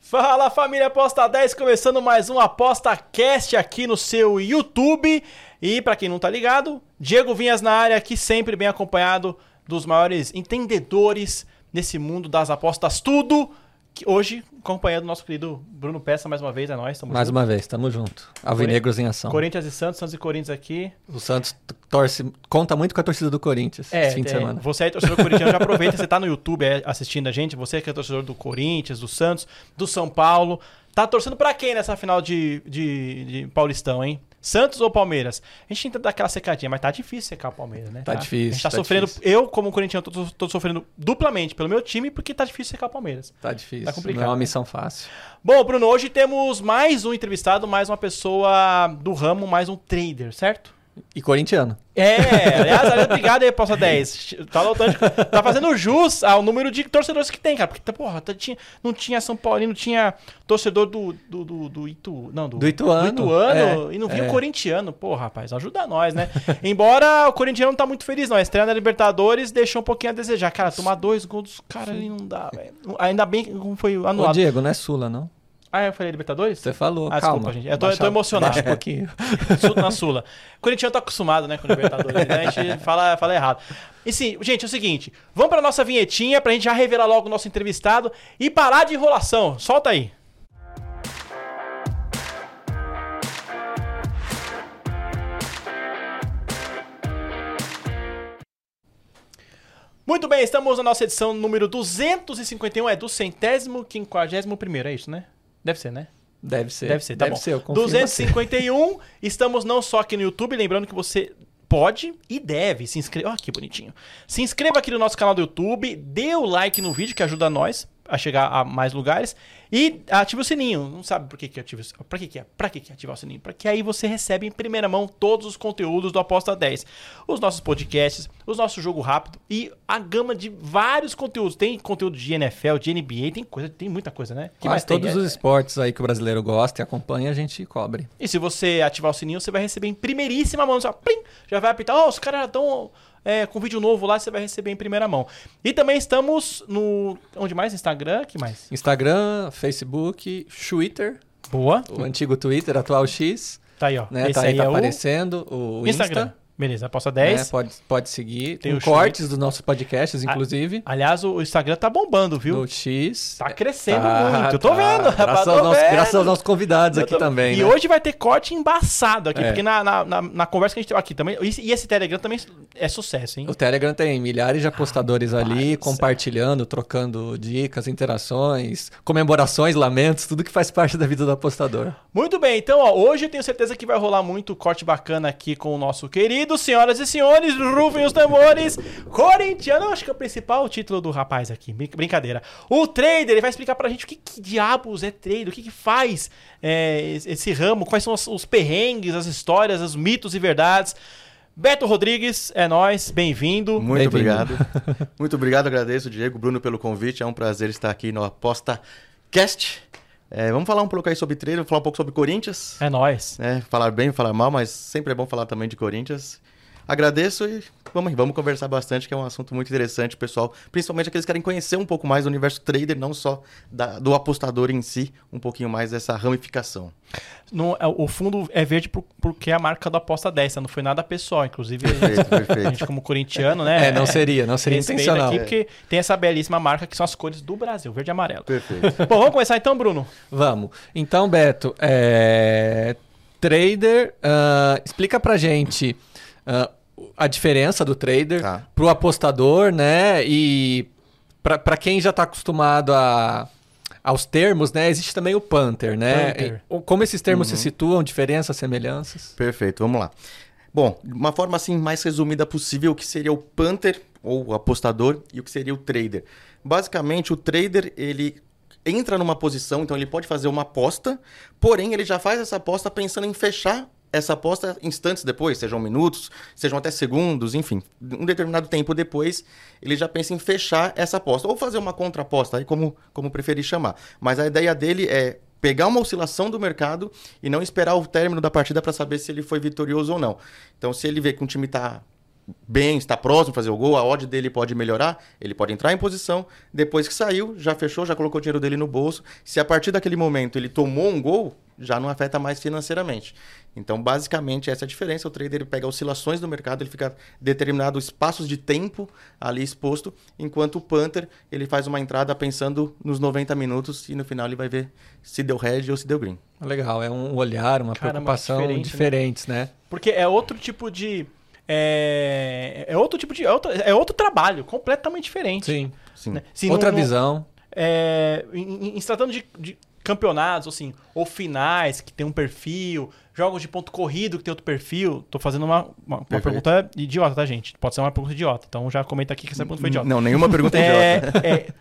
Fala família Aposta 10, começando mais um Aposta Cast aqui no seu YouTube. E pra quem não tá ligado, Diego Vinhas na área aqui, sempre bem acompanhado dos maiores entendedores nesse mundo das apostas tudo. Que hoje, acompanhando o nosso querido Bruno Peça mais uma vez, é nóis. Mais uma vez, tamo junto. Alvinegros em ação. Corinthians e Santos, Santos e Corinthians aqui. O Santos conta muito com a torcida do Corinthians esse fim de semana. Você é torcedor corintiano, já aproveita, você tá no YouTube assistindo a gente, você que é torcedor do Corinthians, do Santos, do São Paulo. Tá torcendo pra quem nessa final de Paulistão, hein? Santos ou Palmeiras? A gente tenta dar aquela secadinha, mas tá difícil secar o Palmeiras, né? Tá difícil. A gente tá sofrendo, difícil. Eu como corintiano tô sofrendo duplamente pelo meu time, porque tá difícil secar o Palmeiras. Tá difícil, tá complicado, não é uma missão fácil. Bom, Bruno, hoje temos mais um entrevistado, mais uma pessoa do ramo, mais um trader, certo? E corintiano. Aliás, obrigado aí, Aposta 10. Tá fazendo jus ao número de torcedores que tem, cara. Porque, porra, não tinha São Paulino, não tinha torcedor do Ituano e não vinha o corintiano. Porra, rapaz, ajuda nós, né? Embora o corintiano não tá muito feliz, não. A estreia da Libertadores deixou um pouquinho a desejar. Cara, tomar 2 gols dos caras ali não dá, velho. Ainda bem que foi anulado. Ô, Diego, não é Sula, não? Ah, eu falei Libertadores? Você falou, calma. Desculpa, gente. Eu tô emocionado. Baixa um pouquinho. Na Sula. O corintiano tá acostumado, né, com Libertadores, né? A gente fala errado. E sim, gente, é o seguinte. Vamos pra nossa vinhetinha pra gente já revelar logo o nosso entrevistado e parar de enrolação. Solta aí. Muito bem, estamos na nossa edição número 251, é do 151º, é isso, né? Deve ser, né? Deve ser, tá bom. Eu confio 251, estamos não só aqui no YouTube, lembrando que você pode e deve se inscrever. Olha que bonitinho. Se inscreva aqui no nosso canal do YouTube, dê o like no vídeo que ajuda nós a chegar a mais lugares e ative o sininho. Não sabe por que ativa o sininho? Pra que ativar o sininho? Porque aí você recebe em primeira mão todos os conteúdos do Aposta 10. Os nossos podcasts, os nossos jogo rápido e a gama de vários conteúdos. Tem conteúdo de NFL, de NBA, tem muita coisa, né? Mas todos os esportes aí que o brasileiro gosta e acompanha, a gente cobre. E se você ativar o sininho, você vai receber em primeiríssima mão. Já vai apitar, os caras estão com vídeo novo lá, você vai receber em primeira mão. E também estamos no... Onde mais? Instagram? Que mais? Instagram, Facebook, Twitter. Boa. O antigo Twitter, atual X. Tá aí, ó. Né? Tá aí, tá aparecendo. O Instagram. Beleza, Aposta 10. Pode seguir. Tem cortes dos nossos podcasts, inclusive. Aliás, o Instagram tá bombando, viu? No X. Tá crescendo muito. Eu tô vendo, rapaz. Graças aos nossos convidados aqui também. E hoje vai ter corte embaçado aqui, porque na conversa que a gente teve aqui também. E esse Telegram também é sucesso, hein? O Telegram tem milhares de apostadores ali, compartilhando, trocando dicas, interações, comemorações, lamentos, tudo que faz parte da vida do apostador. Muito bem, então, hoje eu tenho certeza que vai rolar muito corte bacana aqui com o nosso querido. Senhoras e senhores, rufem os tambores. Corintiano, acho que é o principal título do rapaz aqui. Brincadeira. O trader, ele vai explicar pra gente o que diabos é trader, o que faz esse ramo, quais são os perrengues, as histórias, os mitos e verdades. Beto Rodrigues, é nóis, bem-vindo. Muito obrigado. Muito obrigado, agradeço, Diego, Bruno, pelo convite. É um prazer estar aqui no Aposta Cast. Vamos falar um pouco aí sobre trader, falar um pouco sobre Corinthians. É nóis. Falar bem, falar mal, mas sempre é bom falar também de Corinthians. Agradeço e vamos conversar bastante, que é um assunto muito interessante, pessoal. Principalmente aqueles que querem conhecer um pouco mais do universo trader, não só do apostador em si, um pouquinho mais dessa ramificação. O fundo é verde porque é a marca do Aposta 10, não foi nada pessoal, inclusive perfeito. A gente como corintiano, né? Não seria intencional. Aqui, porque tem essa belíssima marca que são as cores do Brasil, verde e amarelo. Perfeito. Bom, vamos começar então, Bruno? Vamos. Então, Beto, trader, explica pra gente a diferença do trader pro apostador, né? E pra quem já tá acostumado aos termos, né? Existe também o punter, né? Como esses termos se situam, diferenças, semelhanças? Perfeito, vamos lá. Bom, de uma forma assim mais resumida possível, o que seria o punter ou o apostador e o que seria o trader. Basicamente, o trader, ele entra numa posição, então ele pode fazer uma aposta, porém ele já faz essa aposta pensando em fechar essa aposta instantes depois, sejam minutos, sejam até segundos, enfim, um determinado tempo depois, ele já pensa em fechar essa aposta, ou fazer uma contraaposta, aí como preferir chamar. Mas a ideia dele é pegar uma oscilação do mercado e não esperar o término da partida para saber se ele foi vitorioso ou não. Então, se ele vê que um time está bem, está próximo de fazer o gol, a odd dele pode melhorar, ele pode entrar em posição, depois que saiu, já fechou, já colocou o dinheiro dele no bolso. Se a partir daquele momento ele tomou um gol, já não afeta mais financeiramente. Então, basicamente, essa é a diferença. O trader ele pega oscilações do mercado, ele fica determinados espaços de tempo ali exposto, enquanto o punter ele faz uma entrada pensando nos 90 minutos e no final ele vai ver se deu red ou se deu green. Legal, é um olhar, uma preocupação diferentes, né? Porque é outro tipo de... É outro trabalho, completamente diferente. Sim. Né? Outra visão. Em se tratando de campeonatos, assim, ou finais, que tem um perfil, jogos de ponto corrido, que tem outro perfil. Tô fazendo uma pergunta idiota, tá, gente? Pode ser uma pergunta idiota. Então já comenta aqui que essa pergunta foi idiota. Não, nenhuma pergunta idiota.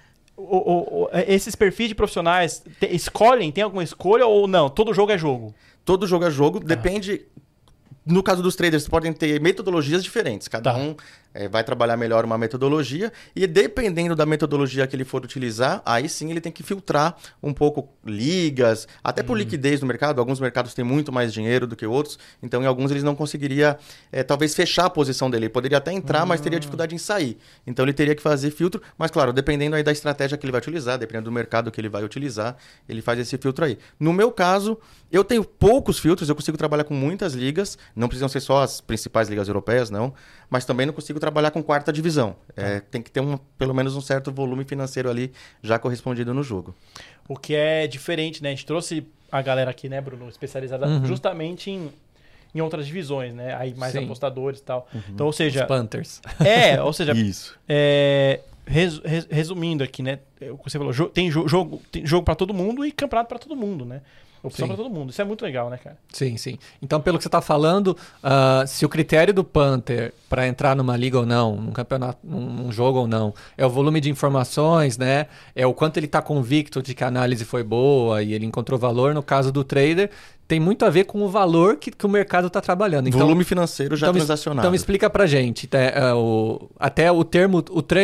Esses perfis de profissionais tem alguma escolha ou não? Todo jogo é jogo? Todo jogo é jogo, depende... No caso dos traders, podem ter metodologias diferentes. Cada um vai trabalhar melhor uma metodologia e dependendo da metodologia que ele for utilizar, aí sim ele tem que filtrar um pouco ligas, até por liquidez no mercado. Alguns mercados têm muito mais dinheiro do que outros, então em alguns eles não conseguiria talvez fechar a posição dele. Ele poderia até entrar, mas teria dificuldade em sair. Então ele teria que fazer filtro, mas claro, dependendo aí da estratégia que ele vai utilizar, dependendo do mercado que ele vai utilizar, ele faz esse filtro aí. No meu caso, eu tenho poucos filtros, eu consigo trabalhar com muitas ligas, não precisam ser só as principais ligas europeias, não, mas também não consigo trabalhar com quarta divisão. Tem que ter pelo menos um certo volume financeiro ali já correspondido no jogo. O que é diferente, né? A gente trouxe a galera aqui, né, Bruno, especializada justamente em outras divisões, né? Aí mais apostadores e tal. Então, ou seja... Os Panthers. Ou seja... Isso. Resumindo aqui, né? Você falou, tem jogo para todo mundo e campeonato para todo mundo, né? Opção para todo mundo. Isso é muito legal, né, cara? Sim. Então, pelo que você está falando, se o critério do Panther para entrar numa liga ou não, num campeonato, num jogo ou não, é o volume de informações, né? É o quanto ele está convicto de que a análise foi boa e ele encontrou valor. No caso do trader, tem muito a ver com o valor que o mercado está trabalhando. Então, volume financeiro já transacionado. Então, explica pra gente. Até o termo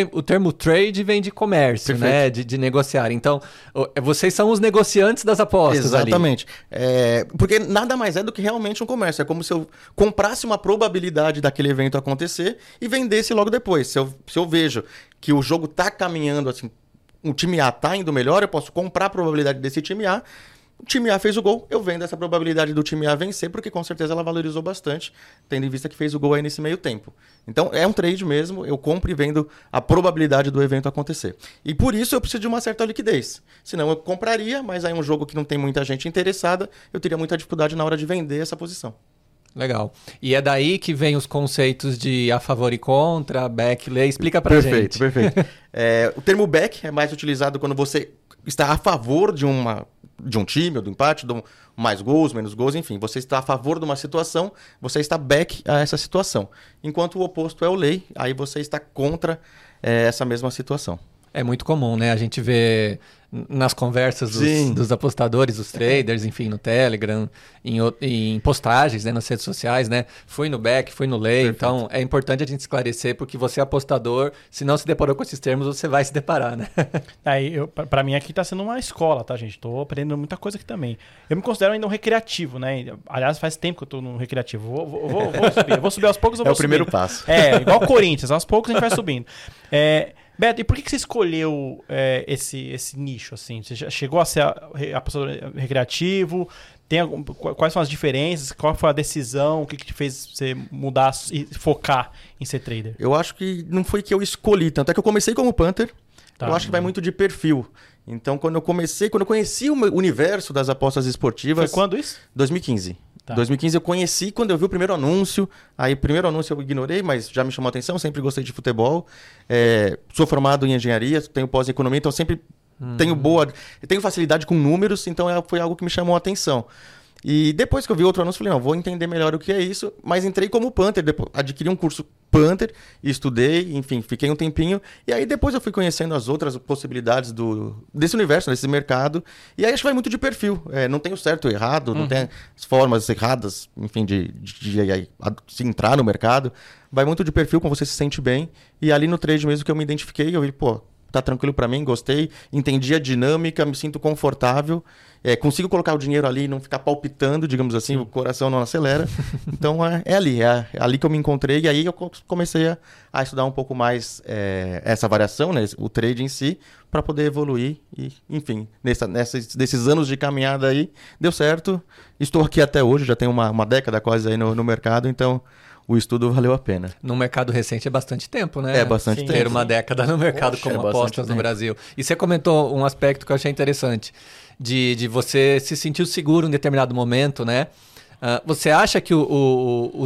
trade vem de comércio, né? De negociar. Então, vocês são os negociantes das apostas. Exatamente. Porque nada mais é do que realmente um comércio. É como se eu comprasse uma probabilidade daquele evento acontecer e vendesse logo depois. Se eu vejo que o jogo está caminhando assim, o time A está indo melhor, eu posso comprar a probabilidade desse time A. O time A fez o gol, eu vendo essa probabilidade do time A vencer, porque com certeza ela valorizou bastante, tendo em vista que fez o gol aí nesse meio tempo. Então é um trade mesmo, eu compro e vendo a probabilidade do evento acontecer. E por isso eu preciso de uma certa liquidez. Senão eu compraria, mas aí um jogo que não tem muita gente interessada, eu teria muita dificuldade na hora de vender essa posição. Legal. E é daí que vem os conceitos de a favor e contra, back, lay. Explica pra gente. Perfeito. O termo back é mais utilizado quando você está a favor de um time, ou do empate, do mais gols, menos gols, enfim. Você está a favor de uma situação, você está back a essa situação. Enquanto o oposto é o lay, aí você está contra essa mesma situação. É muito comum, né? A gente vê nas conversas dos apostadores, dos traders, enfim, no Telegram, em postagens, né, nas redes sociais, né? Fui no back, fui no lay. Perfeito. Então, é importante a gente esclarecer, porque você é apostador, se não se deparou com esses termos, você vai se deparar, né? Pra mim aqui tá sendo uma escola, tá, gente? Tô aprendendo muita coisa aqui também. Eu me considero ainda um recreativo, né? Aliás, faz tempo que eu tô no recreativo. Vou subir. Eu vou subir aos poucos, eu vou subir. É o primeiro passo. Igual o Corinthians, aos poucos a gente vai subindo. Beto, e por que você escolheu esse nicho, assim? Você já chegou a ser apostador recreativo? Quais são as diferenças? Qual foi a decisão? O que te fez você mudar e focar em ser trader? Eu acho que não foi que eu escolhi tanto. É que eu comecei como punter. Eu acho que vai muito de perfil. Então, quando eu conheci o universo das apostas esportivas... Foi quando isso? 2015. Tá. 2015 eu conheci quando eu vi o primeiro anúncio. Aí o primeiro anúncio eu ignorei, mas já me chamou a atenção. Sempre gostei de futebol. Sou formado em engenharia, tenho pós-economia, então sempre tenho facilidade com números. Então foi algo que me chamou a atenção. E depois que eu vi outro anúncio, falei, não, vou entender melhor o que é isso. Mas entrei como punter, adquiri um curso punter, estudei, enfim, fiquei um tempinho. E aí depois eu fui conhecendo as outras possibilidades desse universo, desse mercado. E aí acho que vai muito de perfil. Não tem o certo ou errado, não tem as formas erradas, enfim, de se entrar no mercado. Vai muito de perfil, como você se sente bem. E ali no trade mesmo que eu me identifiquei, eu vi, tá tranquilo para mim, gostei, entendi a dinâmica, me sinto confortável, consigo colocar o dinheiro ali e não ficar palpitando, digamos assim, o coração não acelera. Então é ali que eu me encontrei, e aí eu comecei a estudar um pouco mais essa variação, né, o trade em si, para poder evoluir. E, enfim, nesses anos de caminhada aí, deu certo. Estou aqui até hoje, já tenho uma década quase aí no mercado, então o estudo valeu a pena. No mercado recente é bastante tempo, né? É bastante tempo. Ter uma década no mercado como apostas no Brasil. E você comentou um aspecto que eu achei interessante, de você se sentir seguro em determinado momento, né? Você acha que o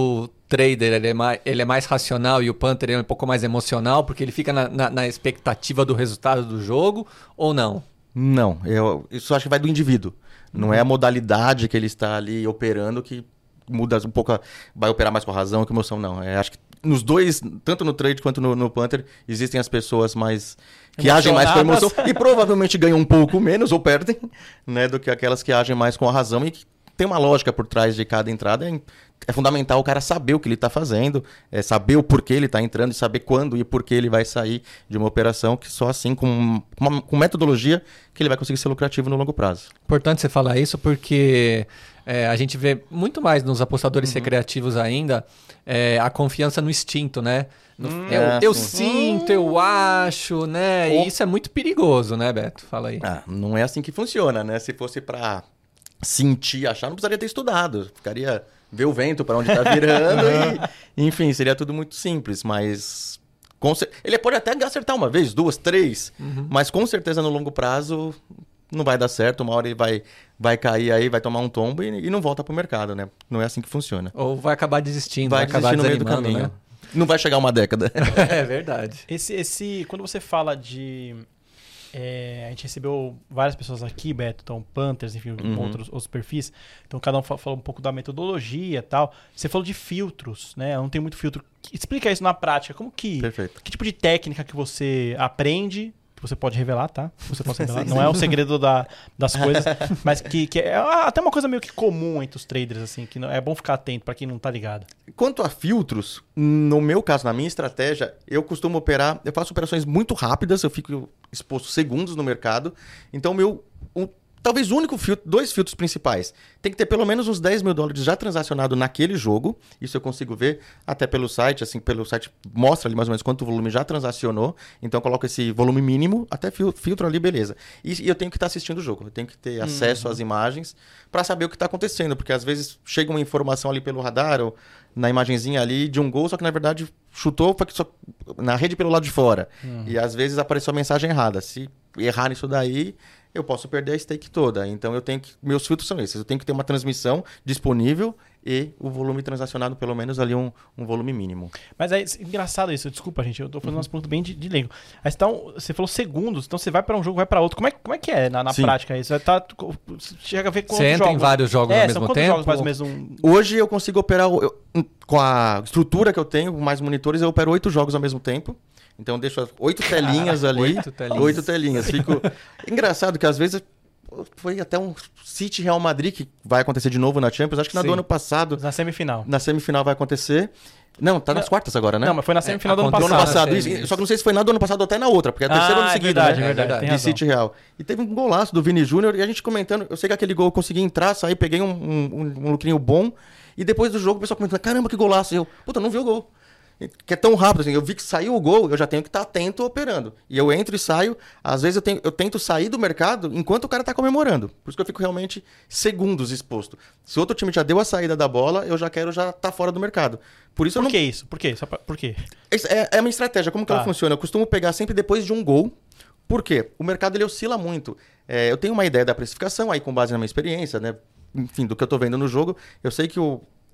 trader ele é mais racional e o punter é um pouco mais emocional, porque ele fica na expectativa do resultado do jogo, ou não? Não, isso acho que vai do indivíduo. Não é a modalidade que ele está ali operando que muda um pouco, vai operar mais com a razão que a emoção, não. Acho que nos dois, tanto no trade quanto no punter, existem as pessoas mais que agem mais com a emoção e provavelmente ganham um pouco menos ou perdem, né, do que aquelas que agem mais com a razão e que tem uma lógica por trás de cada entrada. É fundamental o cara saber o que ele está fazendo, saber o porquê ele está entrando e saber quando e por que ele vai sair de uma operação, que só assim, com metodologia, que ele vai conseguir ser lucrativo no longo prazo. Importante você falar isso porque a gente vê muito mais nos apostadores recreativos ainda a confiança no instinto, né? Eu sinto, eu acho, né? E isso é muito perigoso, né, Beto? Fala aí. Não é assim que funciona, né? Se fosse para sentir, achar, não precisaria ter estudado. Ficaria ver o vento para onde está virando e, enfim, seria tudo muito simples, mas ele pode até acertar uma vez, duas, três, mas com certeza no longo prazo não vai dar certo, uma hora ele vai cair aí, vai tomar um tombo e não volta pro mercado, né? Não é assim que funciona. Ou vai acabar desistindo, vai acabar no meio do caminho. Né? Não vai chegar uma década. É verdade. Quando você fala de... a gente recebeu várias pessoas aqui, Beto, então Panthers, enfim, outros perfis. Então cada um falou um pouco da metodologia e tal. Você falou de filtros, né? Não tem muito filtro. Explica isso na prática. Perfeito. Que tipo de técnica que você aprende? Que você pode revelar, tá? Você pode revelar. Não é um segredo das coisas, mas que é até uma coisa meio que comum entre os traders, assim, que é bom ficar atento para quem não tá ligado. Quanto a filtros, no meu caso, na minha estratégia, eu costumo operar, eu faço operações muito rápidas, eu fico exposto segundos no mercado, então talvez o único filtro, 2 filtros principais. Tem que ter pelo menos uns $10 mil já transacionado naquele jogo. Isso eu consigo ver até pelo site. Assim, pelo site mostra ali mais ou menos quanto volume já transacionou. Então eu coloco esse volume mínimo, até filtro ali, beleza. E eu tenho que estar assistindo o jogo. Eu tenho que ter acesso às imagens para saber o que está acontecendo. Porque às vezes chega uma informação ali pelo radar ou na imagenzinha ali de um gol, só que na verdade chutou na rede pelo lado de fora. E às vezes apareceu a mensagem errada. Se errar nisso daí, eu posso perder a stake toda. Então meus filtros são esses. Eu tenho que ter uma transmissão disponível e o volume transacionado, pelo menos ali um volume mínimo. Mas é engraçado isso. Desculpa, gente. Eu tô fazendo umas perguntas bem de leigo. Mas então, você falou segundos. Então você vai para um jogo, vai para outro. Como é que é na prática isso? Chega a ver quantos jogos. Você entra em vários jogos ao mesmo tempo? Jogos mais ou menos Hoje eu consigo operar... com a estrutura que eu tenho, com mais monitores, eu opero 8 jogos ao mesmo tempo. Então eu deixo 8 telinhas ali. 8 telinhas. Fico... Engraçado que às vezes foi até um City Real Madrid que vai acontecer de novo na Champions. Acho que do ano passado. Na semifinal. Na semifinal vai acontecer. Não, tá nas quartas agora, né? Não, mas foi na semifinal do ano passado. Só que não sei se foi na do ano passado ou até na outra, porque é a terceira ano seguida, né? É verdade. De City Real. E teve um golaço do Vini Júnior e a gente comentando. Eu sei que aquele gol eu consegui entrar, sair, peguei um lucrinho bom. E depois do jogo o pessoal comentando: caramba, que golaço. E eu, não vi o gol. Que é tão rápido assim, eu vi que saiu o gol, eu já tenho que estar atento operando. E eu entro e saio, às vezes eu tento sair do mercado enquanto o cara tá comemorando. Por isso que eu fico realmente segundos exposto. Se outro time já deu a saída da bola, eu já quero estar fora do mercado. Por isso que isso? Por quê? Por quê? É a minha estratégia. Como que ela funciona? Eu costumo pegar sempre depois de um gol. Por quê? O mercado ele oscila muito. Eu tenho uma ideia da precificação, aí com base na minha experiência, né? Enfim, do que eu tô vendo no jogo, eu sei que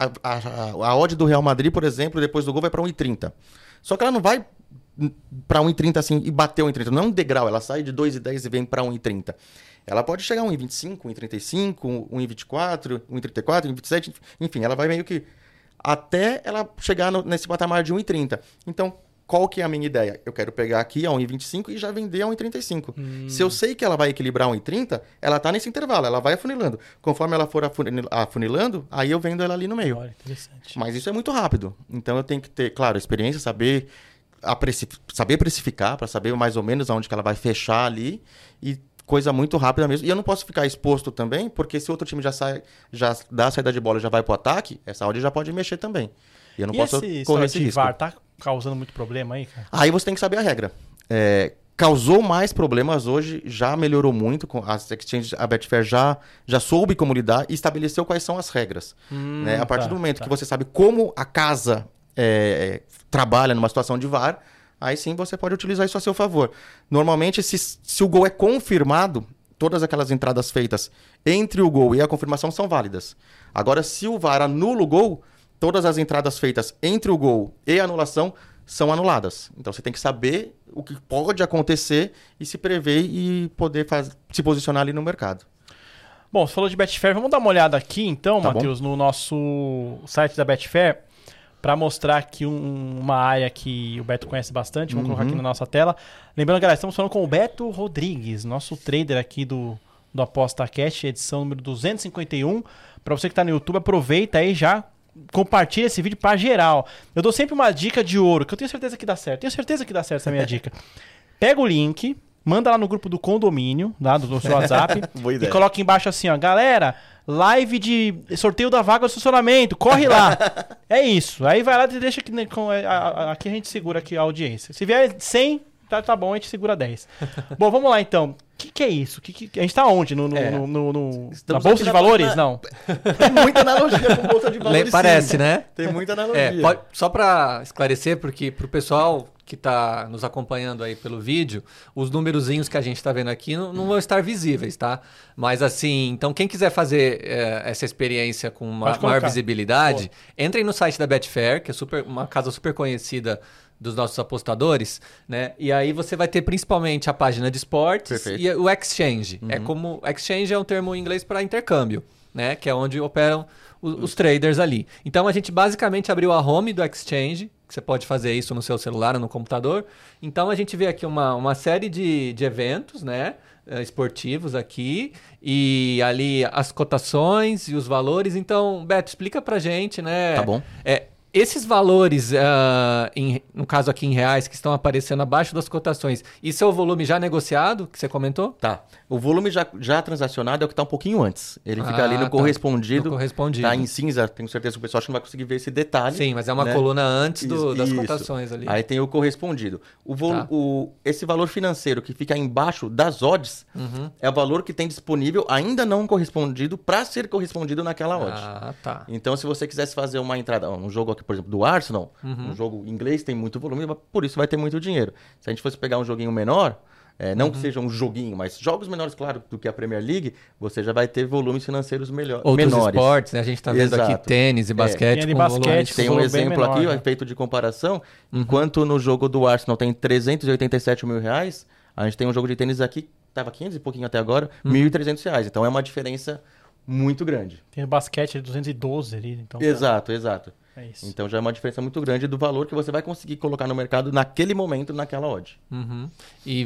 a odd do Real Madrid, por exemplo, depois do gol vai para 1,30. Só que ela não vai para 1,30 assim e bater 1,30. Não é um degrau, ela sai de 2,10 e vem para 1,30. Ela pode chegar a 1,25, 1,35, 1,24, 1,34, 1,27, enfim, ela vai meio que até ela chegar nesse patamar de 1,30. Então, qual que é a minha ideia? Eu quero pegar aqui a 1,25 e já vender a 1,35. Se eu sei que ela vai equilibrar a 1,30, ela tá nesse intervalo, ela vai afunilando. Conforme ela for afunilando, aí eu vendo ela ali no meio. Olha, interessante. Mas isso é muito rápido. Então eu tenho que ter, claro, experiência, saber saber precificar, para saber mais ou menos aonde que ela vai fechar ali e coisa muito rápida mesmo. E eu não posso ficar exposto também, porque se o outro time já dá a saída de bola e já vai pro ataque, essa odd já pode mexer também. E eu não posso correr esse risco. VAR tá causando muito problema aí, cara? Aí você tem que saber a regra. Causou mais problemas hoje, já melhorou muito. As exchanges, a Betfair já soube como lidar e estabeleceu quais são as regras. Né? A partir do momento que você sabe como a casa trabalha numa situação de VAR, aí sim você pode utilizar isso a seu favor. Normalmente, se o gol é confirmado, todas aquelas entradas feitas entre o gol e a confirmação são válidas. Agora, se o VAR anula o gol, todas as entradas feitas entre o gol e a anulação são anuladas. Então você tem que saber o que pode acontecer e se prever e poder se posicionar ali no mercado. Bom, você falou de Betfair, vamos dar uma olhada aqui então, Matheus, no nosso site da Betfair, para mostrar aqui uma área que o Beto conhece bastante. Vamos colocar aqui na nossa tela. Lembrando, galera, estamos falando com o Beto Rodrigues, nosso trader aqui do ApostaCast, edição número 251. Para você que está no YouTube, aproveita aí já. Compartilha esse vídeo pra geral. Eu dou sempre uma dica de ouro, que eu tenho certeza que dá certo. Tenho certeza que dá certo essa minha dica. Pega o link, manda lá no grupo do condomínio, lá do seu WhatsApp, e coloca embaixo assim, ó, galera, live de sorteio da vaga do estacionamento, corre lá. É isso. Aí vai lá e deixa aqui a gente segura aqui a audiência. Se vier 100, tá bom, a gente segura 10. Bom, vamos lá então. O que é isso? A gente tá onde? Na Bolsa de Valores? Não. Tem muita analogia com Bolsa de Valores. Parece, sim. né? Tem muita analogia. Só para esclarecer, porque pro pessoal que tá nos acompanhando aí pelo vídeo, os numerozinhos que a gente tá vendo aqui não vão estar visíveis, tá? Mas assim, então quem quiser fazer essa experiência com maior visibilidade, entrem no site da Betfair, que é uma casa super conhecida dos nossos apostadores, né? E aí você vai ter principalmente a página de esportes e o exchange. Exchange é um termo em inglês para intercâmbio, né? Que é onde operam os traders ali. Então a gente basicamente abriu a home do exchange, que você pode fazer isso no seu celular ou no computador. Então a gente vê aqui uma série de eventos, né? Esportivos aqui, e ali as cotações e os valores. Então, Beto, explica pra gente, né? Tá bom. Esses valores, no caso aqui em reais, que estão aparecendo abaixo das cotações, isso é o volume já negociado, que você comentou? Tá. O volume já transacionado é o que está um pouquinho antes. Ele fica ali no correspondido. Tá em cinza. Tenho certeza que o pessoal acho que não vai conseguir ver esse detalhe. Sim, mas é uma coluna antes das cotações ali. Aí tem o correspondido. Esse valor financeiro que fica embaixo das odds é o valor que tem disponível, ainda não correspondido, para ser correspondido naquela odd. Tá. Então, se você quisesse fazer uma entrada, um jogo aqui, por exemplo, do Arsenal, um jogo inglês tem muito volume, por isso vai ter muito dinheiro. Se a gente fosse pegar um joguinho menor, não que seja um joguinho, mas jogos menores, claro, do que a Premier League, você já vai ter volumes financeiros menores. Outros esportes, né? A gente tá vendo aqui tênis e basquete. Tem um exemplo menor, aqui, efeito de comparação. Enquanto no jogo do Arsenal tem 387 mil reais, a gente tem um jogo de tênis aqui, que tava 500 e pouquinho até agora, R$1.300. Então é uma diferença muito grande. Tem o basquete de 212 ali. Então exato. É isso. Então já é uma diferença muito grande do valor que você vai conseguir colocar no mercado naquele momento, naquela odd. E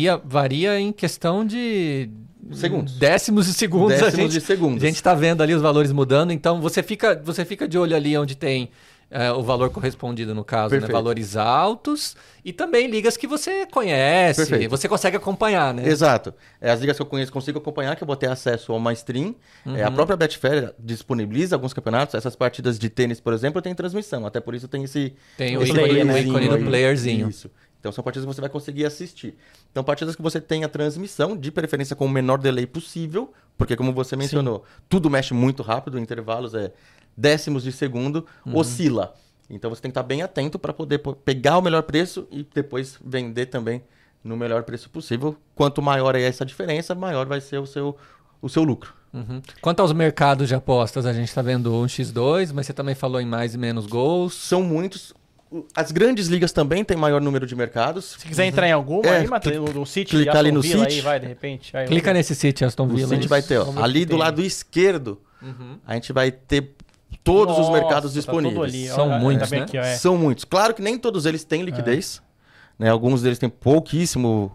varia em questão de segundos. Décimos de segundos. De segundos. A gente está vendo ali os valores mudando, então você fica de olho ali onde tem o valor correspondido, no caso, né? Valores altos e também ligas que você conhece, você consegue acompanhar, né? Exato. As ligas que eu conheço, consigo acompanhar, que eu vou ter acesso a uma stream. A própria Betfair disponibiliza alguns campeonatos. Essas partidas de tênis, por exemplo, tem transmissão. Até por isso tem Tem o ícone do playerzinho. Isso. Então são partidas que você vai conseguir assistir. Então partidas que você tem a transmissão, de preferência com o menor delay possível, porque como você mencionou, tudo mexe muito rápido, intervalos décimos de segundo, oscila. Então você tem que estar bem atento para poder pegar o melhor preço e depois vender também no melhor preço possível. Quanto maior é essa diferença, maior vai ser o seu lucro. Quanto aos mercados de apostas, a gente está vendo 1x2, mas você também falou em mais e menos gols. São muitos. As grandes ligas também têm maior número de mercados. Se quiser entrar em alguma, aí, Matheus, no City, clicar ali no City. Aí vai, de repente. Aí clica nesse City, Aston Villa. O City vai ter, ali do lado esquerdo, a gente vai ter todos os mercados disponíveis. São muitos, né? Aqui, São muitos. Claro que nem todos eles têm liquidez. Né? Alguns deles têm pouquíssimo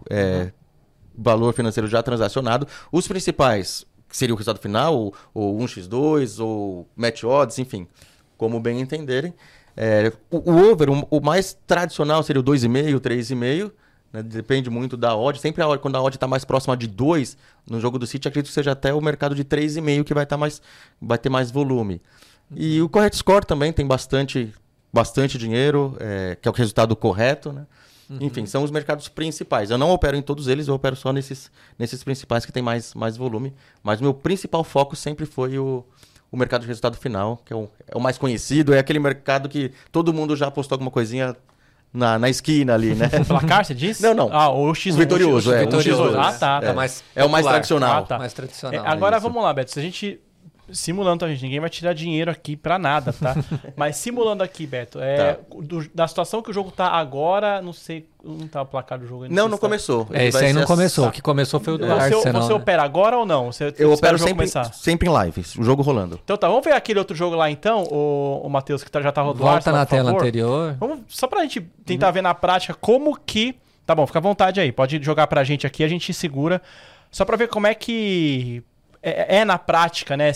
valor financeiro já transacionado. Os principais, que seria o resultado final, ou 1x2, ou match odds, enfim, como bem entenderem. O over, o mais tradicional seria o 2,5, 3,5. Né? Depende muito da odd. Sempre quando a odd está mais próxima de 2, no jogo do City, acredito que seja até o mercado de 3,5 que vai ter mais volume. E o correct score também tem bastante dinheiro, que é o resultado correto, né? Enfim, são os mercados principais. Eu não opero em todos eles, eu opero só nesses principais que tem mais volume. Mas o meu principal foco sempre foi o mercado de resultado final, que é o mais conhecido. É aquele mercado que todo mundo já apostou alguma coisinha na esquina ali, né? Placar, você disse? Não. O X1. O vitorioso, o vitorioso. Tá. É o mais tradicional. Mais tradicional. Agora vamos lá, Beto. Se a gente... Simulando, tá, gente? Ninguém vai tirar dinheiro aqui pra nada, tá? Mas simulando aqui, Beto, da situação que o jogo tá agora, não sei, não tá o placar do jogo ainda. Não começou. Esse aí não começou. O que começou foi o do Arsenal. Você opera agora ou não? Eu opero sempre em live, o jogo rolando. Então tá, vamos ver aquele outro jogo lá então, o Matheus, que já tá rodando. Volta na tela anterior. Só pra gente tentar ver na prática como que... Tá bom, fica à vontade aí, pode jogar pra gente aqui, a gente segura. Só pra ver como é que... na prática, né,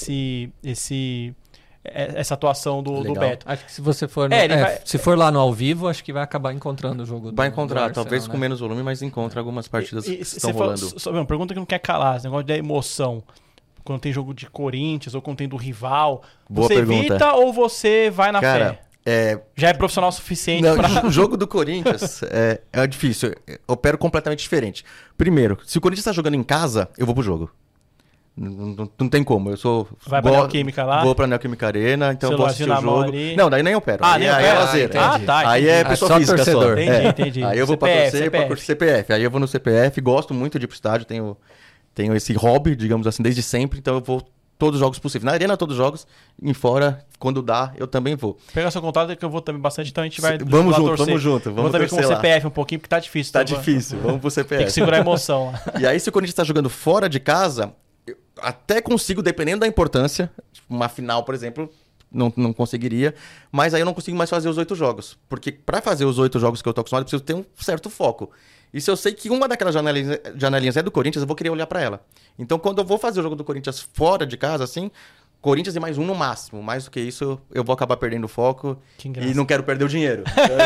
essa atuação do Beto. Acho que se você for se for lá no ao vivo, acho que vai acabar encontrando o jogo. Vai encontrar, talvez com menos volume, mas encontra algumas partidas que estão rolando. Uma pergunta que não quer calar, esse negócio da emoção. Quando tem jogo de Corinthians ou quando tem do rival, Boa você pergunta. Evita ou você vai na fé? Já é profissional o suficiente pra... O jogo do Corinthians é difícil. Eu opero completamente diferente. Primeiro, se o Corinthians está jogando em casa, eu vou pro jogo. Não tem como, eu sou... Vai pra Neoquímica lá? Vou pra Neoquímica Arena, então eu vou assistir o jogo. Ali. Não, daí nem opero. Aí é lazer. Aí é pessoa física torcedor. só. Entendi. Aí eu vou pra torcer, pra curtir CPF. Aí eu vou no CPF, gosto muito de ir pro estádio, tenho esse hobby, digamos assim, desde sempre, então eu vou todos os jogos possíveis. Na Arena, todos os jogos, em fora, quando dá, eu também vou. Pega seu contato que eu vou também bastante, então a gente vai Vamos junto. Vamos também com o CPF um pouquinho, porque tá difícil. Tá difícil, vamos pro CPF. Tem que segurar a emoção. E aí, se o Corinthians tá jogando fora de casa... Eu até consigo, dependendo da importância, uma final, por exemplo, não conseguiria, mas aí eu não consigo mais fazer os 8 jogos. Porque para fazer os 8 jogos que eu tô acostumado, eu preciso ter um certo foco. E se eu sei que uma daquelas janelinhas é do Corinthians, eu vou querer olhar para ela. Então, quando eu vou fazer o jogo do Corinthians fora de casa, assim, Corinthians e mais um no máximo. Mais do que isso, eu vou acabar perdendo o foco e não quero perder o dinheiro.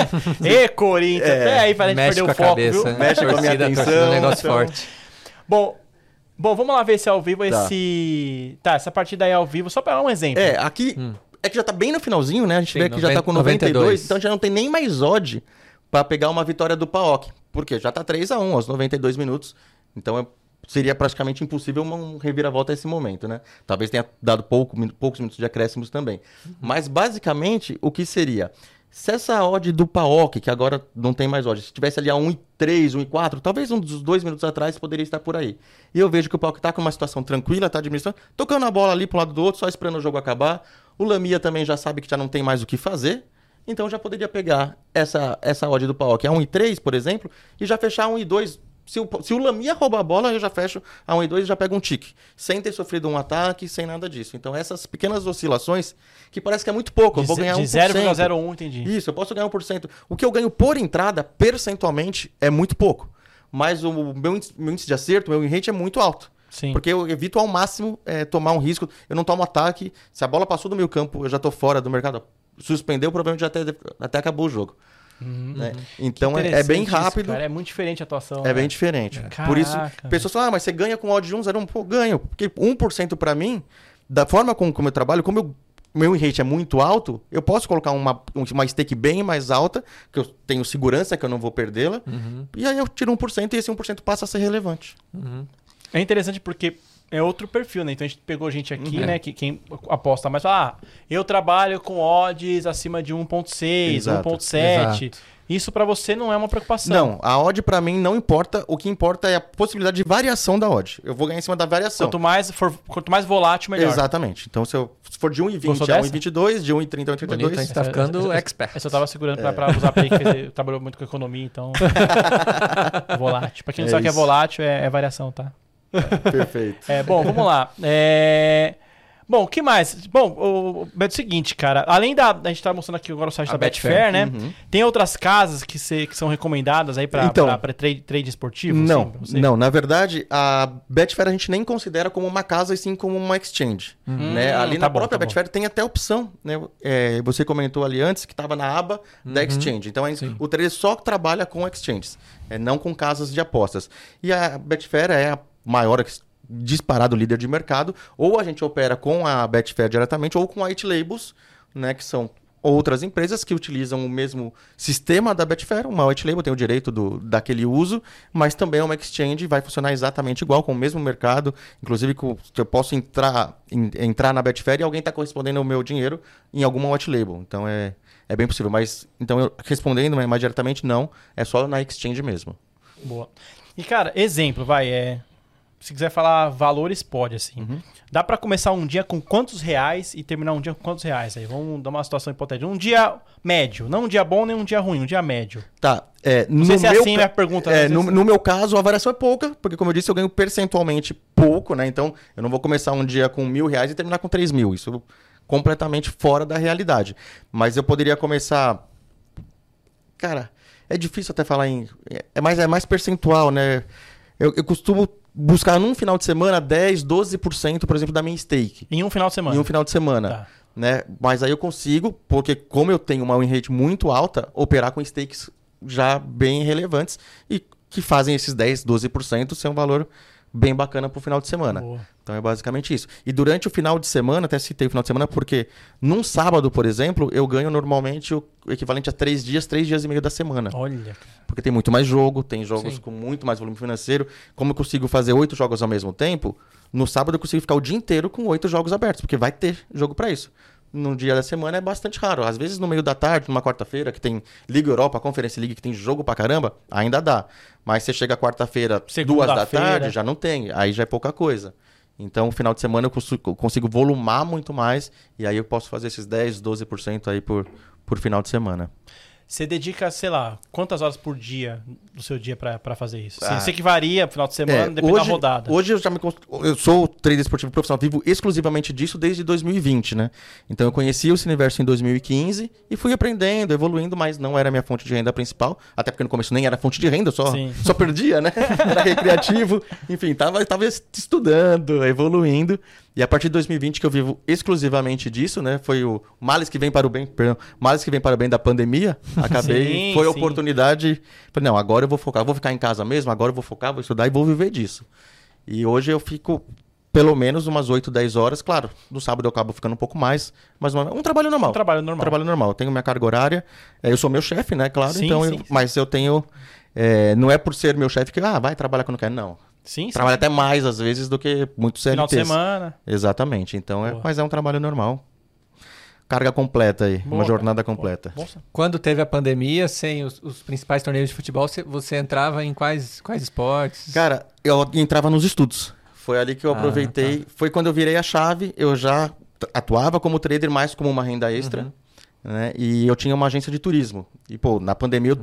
E Corinthians, até aí pra gente perder o foco, cabeça, viu? Mexe com a minha atenção. É um negócio forte. Bom, vamos lá ver se é ao vivo essa partida aí é ao vivo, só para dar um exemplo. Aqui é que já tá bem no finalzinho, né? A gente vê que já tá com 92, então já não tem nem mais odd para pegar uma vitória do PAOK. Por quê? Já tá 3-1 aos 92 minutos, então seria praticamente impossível uma reviravolta nesse momento, né? Talvez tenha dado poucos minutos de acréscimos também. Mas basicamente, o que seria... Se essa odd do PAOK, que agora não tem mais odd, se tivesse ali a 1,3, 1,4, talvez um dos 2 minutos atrás poderia estar por aí. E eu vejo que o PAOK tá com uma situação tranquila, tá administrando, tocando a bola ali para um lado do outro, só esperando o jogo acabar. O Lamia também já sabe que já não tem mais o que fazer, então já poderia pegar essa odd do PAOK a 1,3, por exemplo, e já fechar 1,2. Se o Lamia roubar a bola, eu já fecho a 1,2 e já pego um tique. Sem ter sofrido um ataque, sem nada disso. Então, essas pequenas oscilações, que parece que é muito pouco, eu vou ganhar 1%. De 0,01, entendi. Isso, eu posso ganhar 1%. O que eu ganho por entrada, percentualmente, é muito pouco. Mas o meu índice de acerto, meu win rate é muito alto. Sim. Porque eu evito ao máximo tomar um risco. Eu não tomo ataque. Se a bola passou do meio campo, eu já tô fora do mercado. Suspendeu, provavelmente já até acabou o jogo. Né? Então é bem rápido. Isso, cara. É muito diferente a atuação. É bem diferente. Por isso, pessoas falam, mas você ganha com odd de 1,01? Pô, ganho. Porque 1% para mim, da forma como eu trabalho, como meu win rate é muito alto, eu posso colocar uma stake bem mais alta, que eu tenho segurança que eu não vou perdê-la, e aí eu tiro 1% e esse 1% passa a ser relevante. É interessante porque é outro perfil, né? Então a gente pegou gente aqui, né? Que quem aposta mais fala, eu trabalho com odds acima de 1,6, 1,7. Isso pra você não é uma preocupação. Não, a odd pra mim não importa. O que importa é a possibilidade de variação da odd. Eu vou ganhar em cima da variação. Quanto mais volátil, melhor. Exatamente. Então se for de 1,20 a 1,22, de 1,30 a 1,32... Bonito, a gente tá ficando expert. Essa eu tava segurando pra usar pra ele, que trabalhou muito com economia, então... volátil. Pra quem não sabe o que é volátil, é variação, tá? Perfeito. Bom, vamos lá. Bom, o que mais? Bom, é o seguinte, cara. Além da... A gente tá mostrando aqui agora o site da Betfair, né? Uhum. Tem outras casas que são recomendadas aí pra trade esportivo? Não, assim, não. Na verdade, a Betfair a gente nem considera como uma casa, e sim como uma exchange. Né? Ali na própria Betfair tem até a opção, né? Você comentou ali antes que estava na aba da exchange. Então, o trader só trabalha com exchanges, não com casas de apostas. E a Betfair é a maior disparado líder de mercado, ou a gente opera com a Betfair diretamente, ou com a White Labels, né, que são outras empresas que utilizam o mesmo sistema da Betfair. Uma White Label tem o direito daquele uso, mas também é uma exchange, vai funcionar exatamente igual, com o mesmo mercado. Inclusive, eu posso entrar na Betfair e alguém está correspondendo ao meu dinheiro em alguma White Label. Então, é bem possível. Mas, então, respondendo mais diretamente, não. É só na exchange mesmo. Boa. E, cara, exemplo, se quiser falar valores, pode, assim. Dá pra começar um dia com quantos reais e terminar um dia com quantos reais? Aí vamos dar uma situação hipotética. Um dia médio. Não um dia bom, nem um dia ruim. Um dia médio. Tá. Não sei se é assim a pergunta. No meu caso, a variação é pouca, porque, como eu disse, eu ganho percentualmente pouco, né? Então, eu não vou começar um dia com R$1.000 e terminar com 3.000. Isso é completamente fora da realidade. Mas eu poderia começar... Cara, é difícil até falar em... É mais percentual, né? Eu costumo buscar num final de semana 10%, 12%, por exemplo, da minha stake. Em um final de semana? Em um final de semana. Tá. Né? Mas aí eu consigo, porque como eu tenho uma win rate muito alta, operar com stakes já bem relevantes e que fazem esses 10%, 12% ser um valor bem bacana para o final de semana. Boa. Então é basicamente isso. E durante o final de semana, até citei o final de semana, porque num sábado, por exemplo, eu ganho normalmente o equivalente a 3 dias e meio da semana. Olha. Porque tem muito mais jogo, tem jogos com muito mais volume financeiro. Como eu consigo fazer 8 jogos ao mesmo tempo, no sábado eu consigo ficar o dia inteiro com 8 jogos abertos, porque vai ter jogo para isso. No dia da semana é bastante raro. Às vezes no meio da tarde, numa quarta-feira, que tem Liga Europa, Conference League, que tem jogo pra caramba, ainda dá. Mas você chega quarta-feira, 2 da tarde, já não tem. Aí já é pouca coisa. Então, no final de semana eu consigo volumar muito mais e aí eu posso fazer esses 10%, 12% aí por final de semana. Você dedica, sei lá, quantas horas por dia do seu dia pra fazer isso? Sei que varia final de semana, depende da rodada. Hoje eu sou trader esportivo profissional, vivo exclusivamente disso desde 2020, né? Então eu conheci o Cineverso em 2015 e fui aprendendo, evoluindo, mas não era a minha fonte de renda principal, até porque no começo nem era fonte de renda, só perdia, né? Era recreativo, enfim, tava estudando, evoluindo. E a partir de 2020 que eu vivo exclusivamente disso, né? Foi o males que vem para o bem da pandemia. Acabei, foi a oportunidade. Falei, não, agora eu vou focar, vou ficar em casa mesmo, agora eu vou focar, vou estudar e vou viver disso. E hoje eu fico pelo menos umas 8, 10 horas. Claro, no sábado eu acabo ficando um pouco mais, mas um trabalho normal. Um trabalho normal. Eu tenho minha carga horária, eu sou meu chefe, né? Claro, mas eu tenho... não é por ser meu chefe que, vai trabalhar quando quer, não. Trabalha até mais, às vezes, do que muitos CLTs. Final de semana. Exatamente. Então, mas é um trabalho normal. Carga completa aí. Uma jornada completa. Quando teve a pandemia, sem os principais torneios de futebol, você entrava em quais esportes? Cara, eu entrava nos estudos. Foi ali que eu aproveitei. Tá. Foi quando eu virei a chave. Eu já atuava como trader, mais como uma renda extra. Né? E eu tinha uma agência de turismo. E, na pandemia,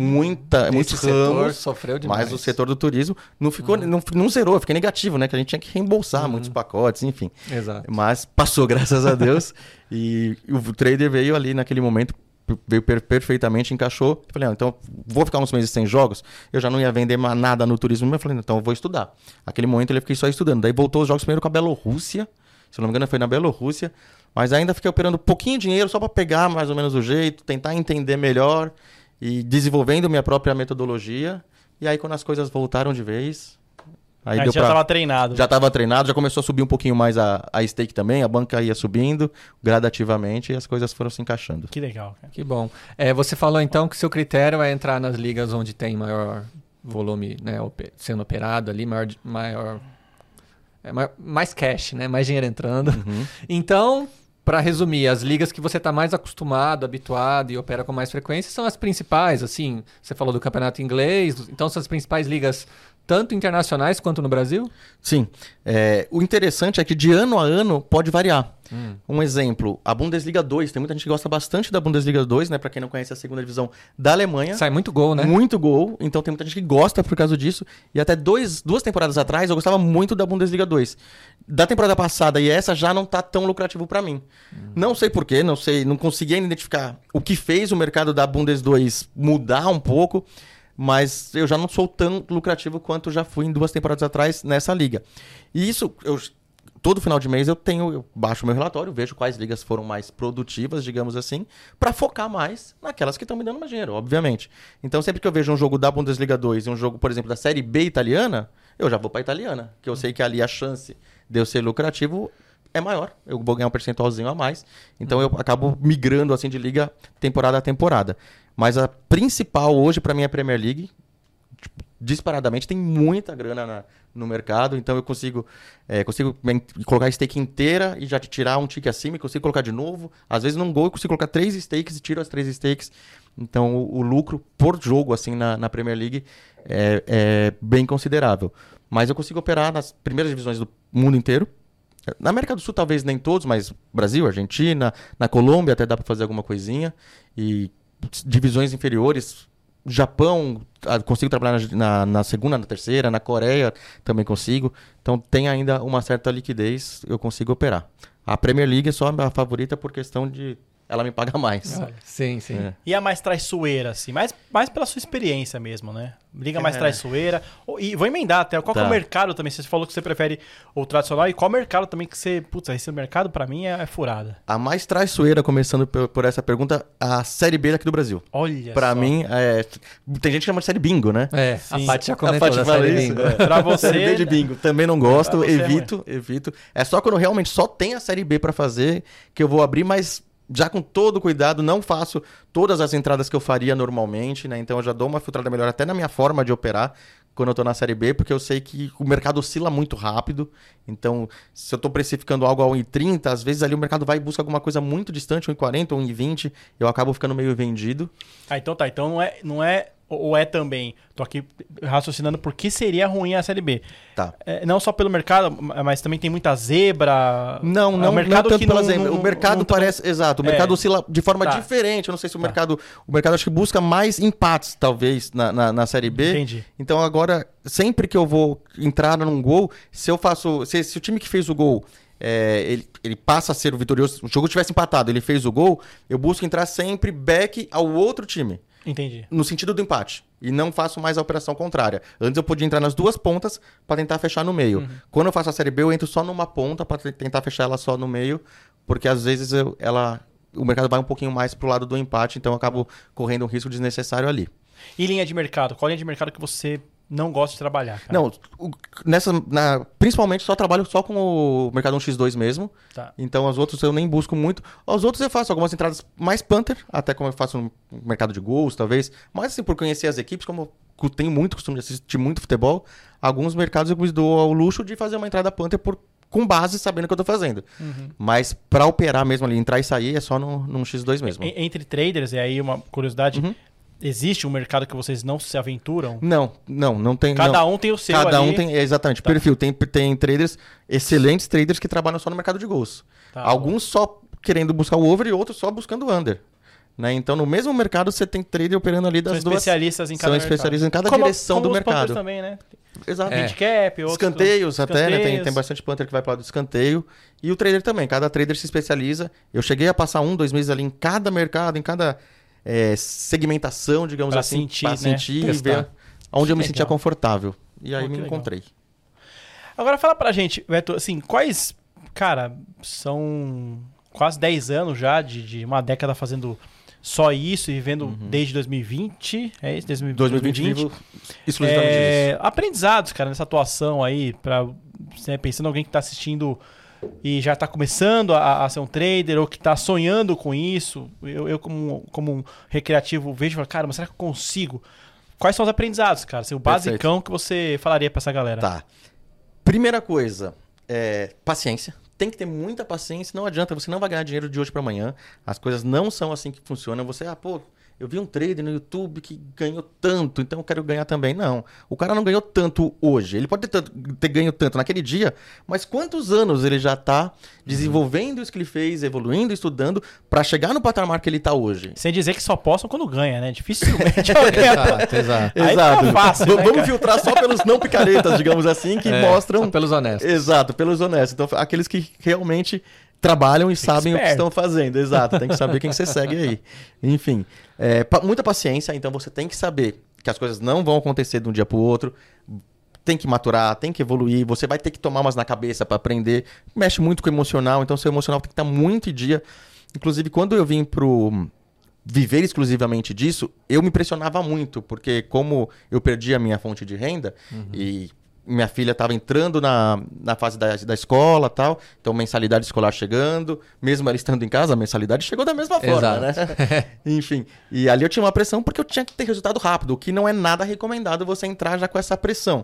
muitos ramos, sofreu demais. Mas o setor do turismo não zerou, eu fiquei negativo, né? Que a gente tinha que reembolsar muitos pacotes, enfim. Exato. Mas passou, graças a Deus. E o trader veio ali naquele momento, veio perfeitamente, encaixou. Eu falei, então vou ficar uns meses sem jogos. Eu já não ia vender nada no turismo, mas eu falei, então eu vou estudar. Naquele momento eu fiquei só estudando. Daí voltou os jogos primeiro com a Bielorrússia. Se não me engano, foi na Bielorrússia. Mas ainda fiquei operando pouquinho de dinheiro só para pegar mais ou menos o jeito, tentar entender melhor e desenvolvendo minha própria metodologia. E aí, quando as coisas voltaram de vez... Aí já estava treinado. Já estava treinado, já começou a subir um pouquinho mais a stake também, a banca ia subindo gradativamente e as coisas foram se encaixando. Que legal, cara. Que bom. Você falou então que seu critério é entrar nas ligas onde tem maior volume, né, sendo operado ali, mais cash, né? Mais dinheiro entrando. Então, para resumir, as ligas que você está mais acostumado, habituado e opera com mais frequência são as principais, assim, você falou do campeonato inglês, então são as principais ligas tanto internacionais quanto no Brasil? Sim. O interessante é que de ano a ano pode variar. Um exemplo, a Bundesliga 2. Tem muita gente que gosta bastante da Bundesliga 2, né? Para quem não conhece a segunda divisão da Alemanha. Sai muito gol, né? Muito gol. Então tem muita gente que gosta por causa disso. E até duas temporadas atrás eu gostava muito da Bundesliga 2. da temporada passada e essa já não tá tão lucrativo para mim. Não sei porquê, não consegui ainda identificar o que fez o mercado da Bundes 2 mudar um pouco, mas eu já não sou tão lucrativo quanto já fui em 2 temporadas atrás nessa liga. E isso, todo final de mês eu baixo o meu relatório, vejo quais ligas foram mais produtivas, digamos assim, para focar mais naquelas que estão me dando mais dinheiro, obviamente. Então, sempre que eu vejo um jogo da Bundesliga 2 e um jogo, por exemplo, da Série B italiana, eu já vou para italiana, que eu sei que ali a chance de eu ser lucrativo é maior, eu vou ganhar um percentualzinho a mais. Então, eu acabo migrando assim de liga temporada a temporada. Mas a principal hoje para mim é a Premier League. Disparadamente, tem muita grana no mercado, então eu consigo colocar a stake inteira e já te tirar um tique acima e consigo colocar de novo. Às vezes num gol eu consigo colocar 3 stakes e tiro as 3 stakes. Então o lucro por jogo assim na Premier League é bem considerável. Mas eu consigo operar nas primeiras divisões do mundo inteiro. Na América do Sul talvez nem todos, mas Brasil, Argentina, na Colômbia até dá para fazer alguma coisinha. E divisões inferiores, Japão, consigo trabalhar na segunda, na terceira, na Coreia também consigo. Então tem ainda uma certa liquidez, eu consigo operar. A Premier League é só a favorita por questão de ela me paga mais. Sim. É. E a mais traiçoeira, assim? Mais pela sua experiência mesmo, né? Liga mais traiçoeira. E vou emendar até. Qual que é o mercado também? Você falou que você prefere o tradicional. E qual mercado também que você... Putz, esse mercado pra mim é furada. A mais traiçoeira, começando por essa pergunta, a Série B daqui do Brasil. Olha pra mim, tem gente que chama de Série Bingo, né? A Paty já comentou da Série Bingo. Pra você... Série B de Bingo. Também não gosto, evito. É só quando realmente só tem a Série B pra fazer que eu vou abrir, mas... Já com todo cuidado, não faço todas as entradas que eu faria normalmente, né? Então eu já dou uma filtrada melhor até na minha forma de operar quando eu tô na Série B, porque eu sei que o mercado oscila muito rápido. Então, se eu tô precificando algo a 1,30, às vezes ali o mercado vai e busca alguma coisa muito distante, 1,40, 1,20, eu acabo ficando meio vendido. Então tá. Então não é ou é também, tô aqui raciocinando por que seria ruim a Série B. Tá. Não só pelo mercado, mas também tem muita zebra. Não, o mercado não que pela zebra. O mercado parece... Exato, o mercado oscila de forma diferente. Eu não sei se o mercado... O mercado acho que busca mais empates, talvez, na Série B. Entendi. Então agora, sempre que eu vou entrar num gol, se o time que fez o gol... ele passa a ser o vitorioso. Se o jogo tivesse empatado, ele fez o gol, eu busco entrar sempre back ao outro time. Entendi. No sentido do empate. E não faço mais a operação contrária. Antes eu podia entrar nas duas pontas para tentar fechar no meio. Quando eu faço a Série B, eu entro só numa ponta para tentar fechar ela só no meio, porque às vezes o mercado vai um pouquinho mais pro lado do empate, então eu acabo correndo um risco desnecessário ali. E linha de mercado? Qual linha de mercado que você não gosta de trabalhar, cara? Não, principalmente só trabalho só com o mercado 1x2 mesmo. Tá. Então os outros eu nem busco muito. Os outros eu faço algumas entradas mais punter, até como eu faço no mercado de gols, talvez. Mas assim, por conhecer as equipes, como eu tenho muito costume de assistir muito futebol, alguns mercados eu me dou ao luxo de fazer uma entrada punter com base, sabendo o que eu tô fazendo. Mas para operar mesmo ali, entrar e sair, é só num X2 mesmo. Entre traders, e aí uma curiosidade... Existe um mercado que vocês não se aventuram? Não tem. Cada um tem o seu Cada ali. um tem, exatamente, perfil. Tem traders, excelentes traders que trabalham só no mercado de gols. Tá. Alguns só querendo buscar o over e outros só buscando o under. Né? Então, no mesmo mercado, você tem trader operando ali das duas... Especialistas em cada mercado. São especialistas em cada direção do mercado. Também, né? Exato. Handicap, outros... Escanteios até, né? Tem bastante punter que vai para o lado do escanteio. E o trader também. Cada trader se especializa. Eu cheguei a passar 2 meses ali em cada mercado, em cada... segmentação, digamos pra assim, sentir, para sentir e ver onde eu me sentia confortável. E aí me encontrei. Agora fala pra gente, Beto, assim, quais... Cara, são quase 10 anos já, de uma década fazendo só isso e vivendo desde 2020. É isso? 2020 vivo exclusivamente disso. Aprendizados, cara, nessa atuação aí, pensando em alguém que tá assistindo... E já está começando a ser um trader ou que está sonhando com isso. Eu como um recreativo, vejo e falo, cara, mas será que eu consigo? Quais são os aprendizados, cara? O basicão que você falaria para essa galera. Tá. Primeira coisa, paciência. Tem que ter muita paciência. Não adianta, você não vai ganhar dinheiro de hoje para amanhã. As coisas não são assim que funcionam. eu vi um trader no YouTube que ganhou tanto, então eu quero ganhar também. Não, o cara não ganhou tanto hoje. Ele pode ter ganho tanto naquele dia, mas quantos anos ele já tá desenvolvendo isso que ele fez, evoluindo, estudando, para chegar no patamar que ele tá hoje? Sem dizer que só postam quando ganha, né? Dificilmente alguém... Exato. Exato. Tá fácil, né, Vamos filtrar só pelos não picaretas, digamos assim, que mostram... Só pelos honestos. Exato, pelos honestos. Então, aqueles que realmente trabalham e sabem o que estão fazendo. Exato, tem que saber quem você segue aí. Enfim, muita paciência, então você tem que saber que as coisas não vão acontecer de um dia para o outro. Tem que maturar, tem que evoluir, você vai ter que tomar umas na cabeça para aprender. Mexe muito com o emocional, então seu emocional tem que estar muito em dia. Inclusive, quando eu vim pro viver exclusivamente disso, eu me impressionava muito, porque como eu perdi a minha fonte de renda e minha filha estava entrando na fase da escola e tal, então mensalidade escolar chegando, mesmo ela estando em casa, a mensalidade chegou da mesma forma, né? Enfim, e ali eu tinha uma pressão porque eu tinha que ter resultado rápido, o que não é nada recomendado você entrar já com essa pressão.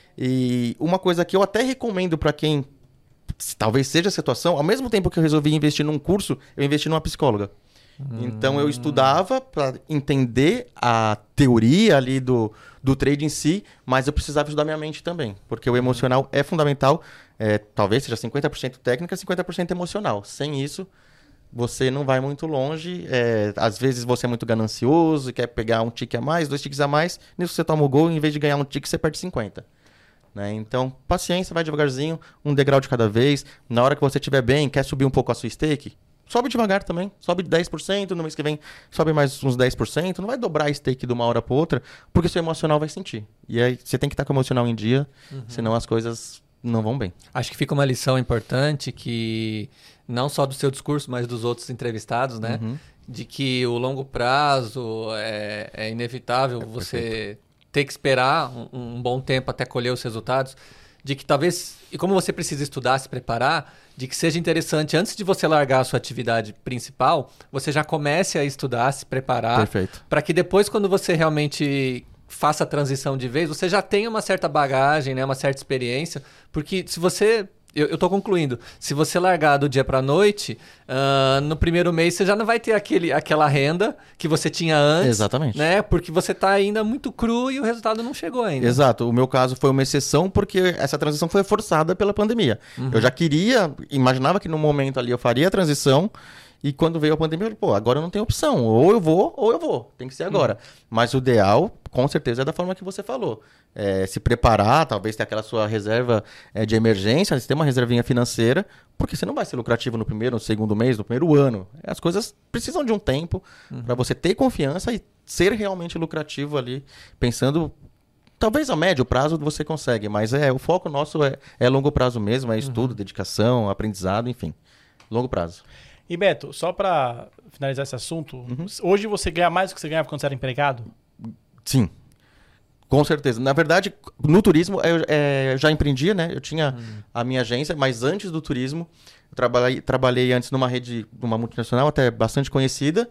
E uma coisa que eu até recomendo para quem talvez seja a situação, ao mesmo tempo que eu resolvi investir num curso, eu investi numa psicóloga. Então eu estudava para entender a teoria ali do trade em si, mas eu precisava estudar minha mente também, porque o emocional é fundamental, talvez seja 50% técnica, 50% emocional. Sem isso, você não vai muito longe, às vezes você é muito ganancioso e quer pegar um tique a mais, 2 tiques a mais, nisso você toma o gol, em vez de ganhar um tique, você perde 50. Né? Então, paciência, vai devagarzinho, um degrau de cada vez. Na hora que você estiver bem, quer subir um pouco a sua stake, sobe devagar também, sobe 10%, no mês que vem sobe mais uns 10%, não vai dobrar a stake de uma hora para outra, porque seu emocional vai sentir. E aí você tem que estar com o emocional em dia, senão as coisas não vão bem. Acho que fica uma lição importante que, não só do seu discurso, mas dos outros entrevistados, né? De que o longo prazo é inevitável você ter que esperar um bom tempo até colher os resultados. De que talvez, e como você precisa estudar, se preparar, de que seja interessante, antes de você largar a sua atividade principal, você já comece a estudar, se preparar, para que depois, quando você realmente faça a transição de vez, você já tenha uma certa bagagem, né, uma certa experiência, porque se você... Eu estou concluindo. Se você largar do dia para a noite, no primeiro mês você já não vai ter aquela renda que você tinha antes. Exatamente. Né? Porque você está ainda muito cru e o resultado não chegou ainda. Exato. O meu caso foi uma exceção porque essa transição foi forçada pela pandemia. Eu já imaginava que no momento ali eu faria a transição e quando veio a pandemia, eu falei, agora eu não tenho opção. Ou eu vou. Tem que ser agora. Mas o ideal, com certeza, é da forma que você falou. Se preparar, talvez ter aquela sua reserva de emergência, ter uma reservinha financeira, porque você não vai ser lucrativo no primeiro, no segundo mês, no primeiro ano. As coisas precisam de um tempo para você ter confiança e ser realmente lucrativo ali, pensando... Talvez a médio prazo você consegue, mas o foco nosso é longo prazo mesmo, é estudo, dedicação, aprendizado, enfim. Longo prazo. E Beto, só para finalizar esse assunto, hoje você ganha mais do que você ganhava quando você era empregado? Sim. Com certeza. Na verdade, no turismo, eu já empreendia, né? Eu tinha a minha agência, mas antes do turismo, eu trabalhei antes numa rede, numa multinacional até bastante conhecida.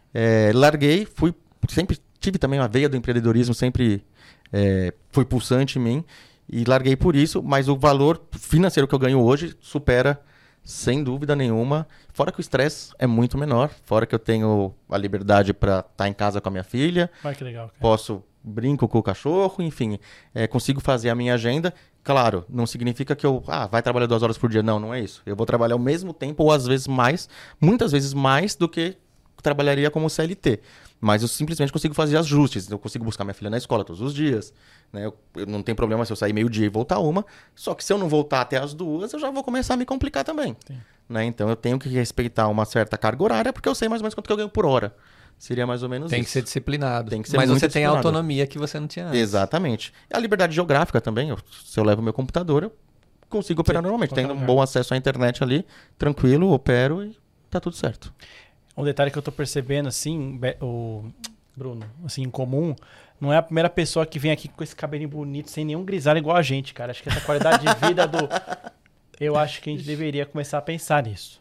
Larguei, sempre tive também uma veia do empreendedorismo, sempre foi pulsante em mim. E larguei por isso, mas o valor financeiro que eu ganho hoje supera, sem dúvida nenhuma. Fora que o estresse é muito menor, fora que eu tenho a liberdade para estar em casa com a minha filha. Ai, que legal, cara. Brinco com o cachorro, enfim, consigo fazer a minha agenda. Claro, não significa que eu vai trabalhar 2 horas por dia. Não é isso. Eu vou trabalhar ao mesmo tempo ou às vezes mais, muitas vezes mais do que trabalharia como CLT. Mas eu simplesmente consigo fazer ajustes. Eu consigo buscar minha filha na escola todos os dias. Né? Eu não tem problema se eu sair meio-dia e voltar 1. Só que se eu não voltar até as 2, eu já vou começar a me complicar também. Né? Então eu tenho que respeitar uma certa carga horária, porque eu sei mais ou menos quanto que eu ganho por hora. Seria mais ou menos isso. Tem que ser disciplinado. Tem que ser Mas muito você tem a disciplinado. autonomia que você não tinha antes. Exatamente. A liberdade geográfica também. Se eu levo meu computador, eu consigo operar normalmente. Tenho um bom acesso à internet ali, tranquilo, opero e tá tudo certo. Um detalhe que eu tô percebendo, assim, Bruno, assim, em comum, não é a primeira pessoa que vem aqui com esse cabelinho bonito, sem nenhum grisalho igual a gente, cara. Acho que essa qualidade de vida eu acho que a gente deveria começar a pensar nisso.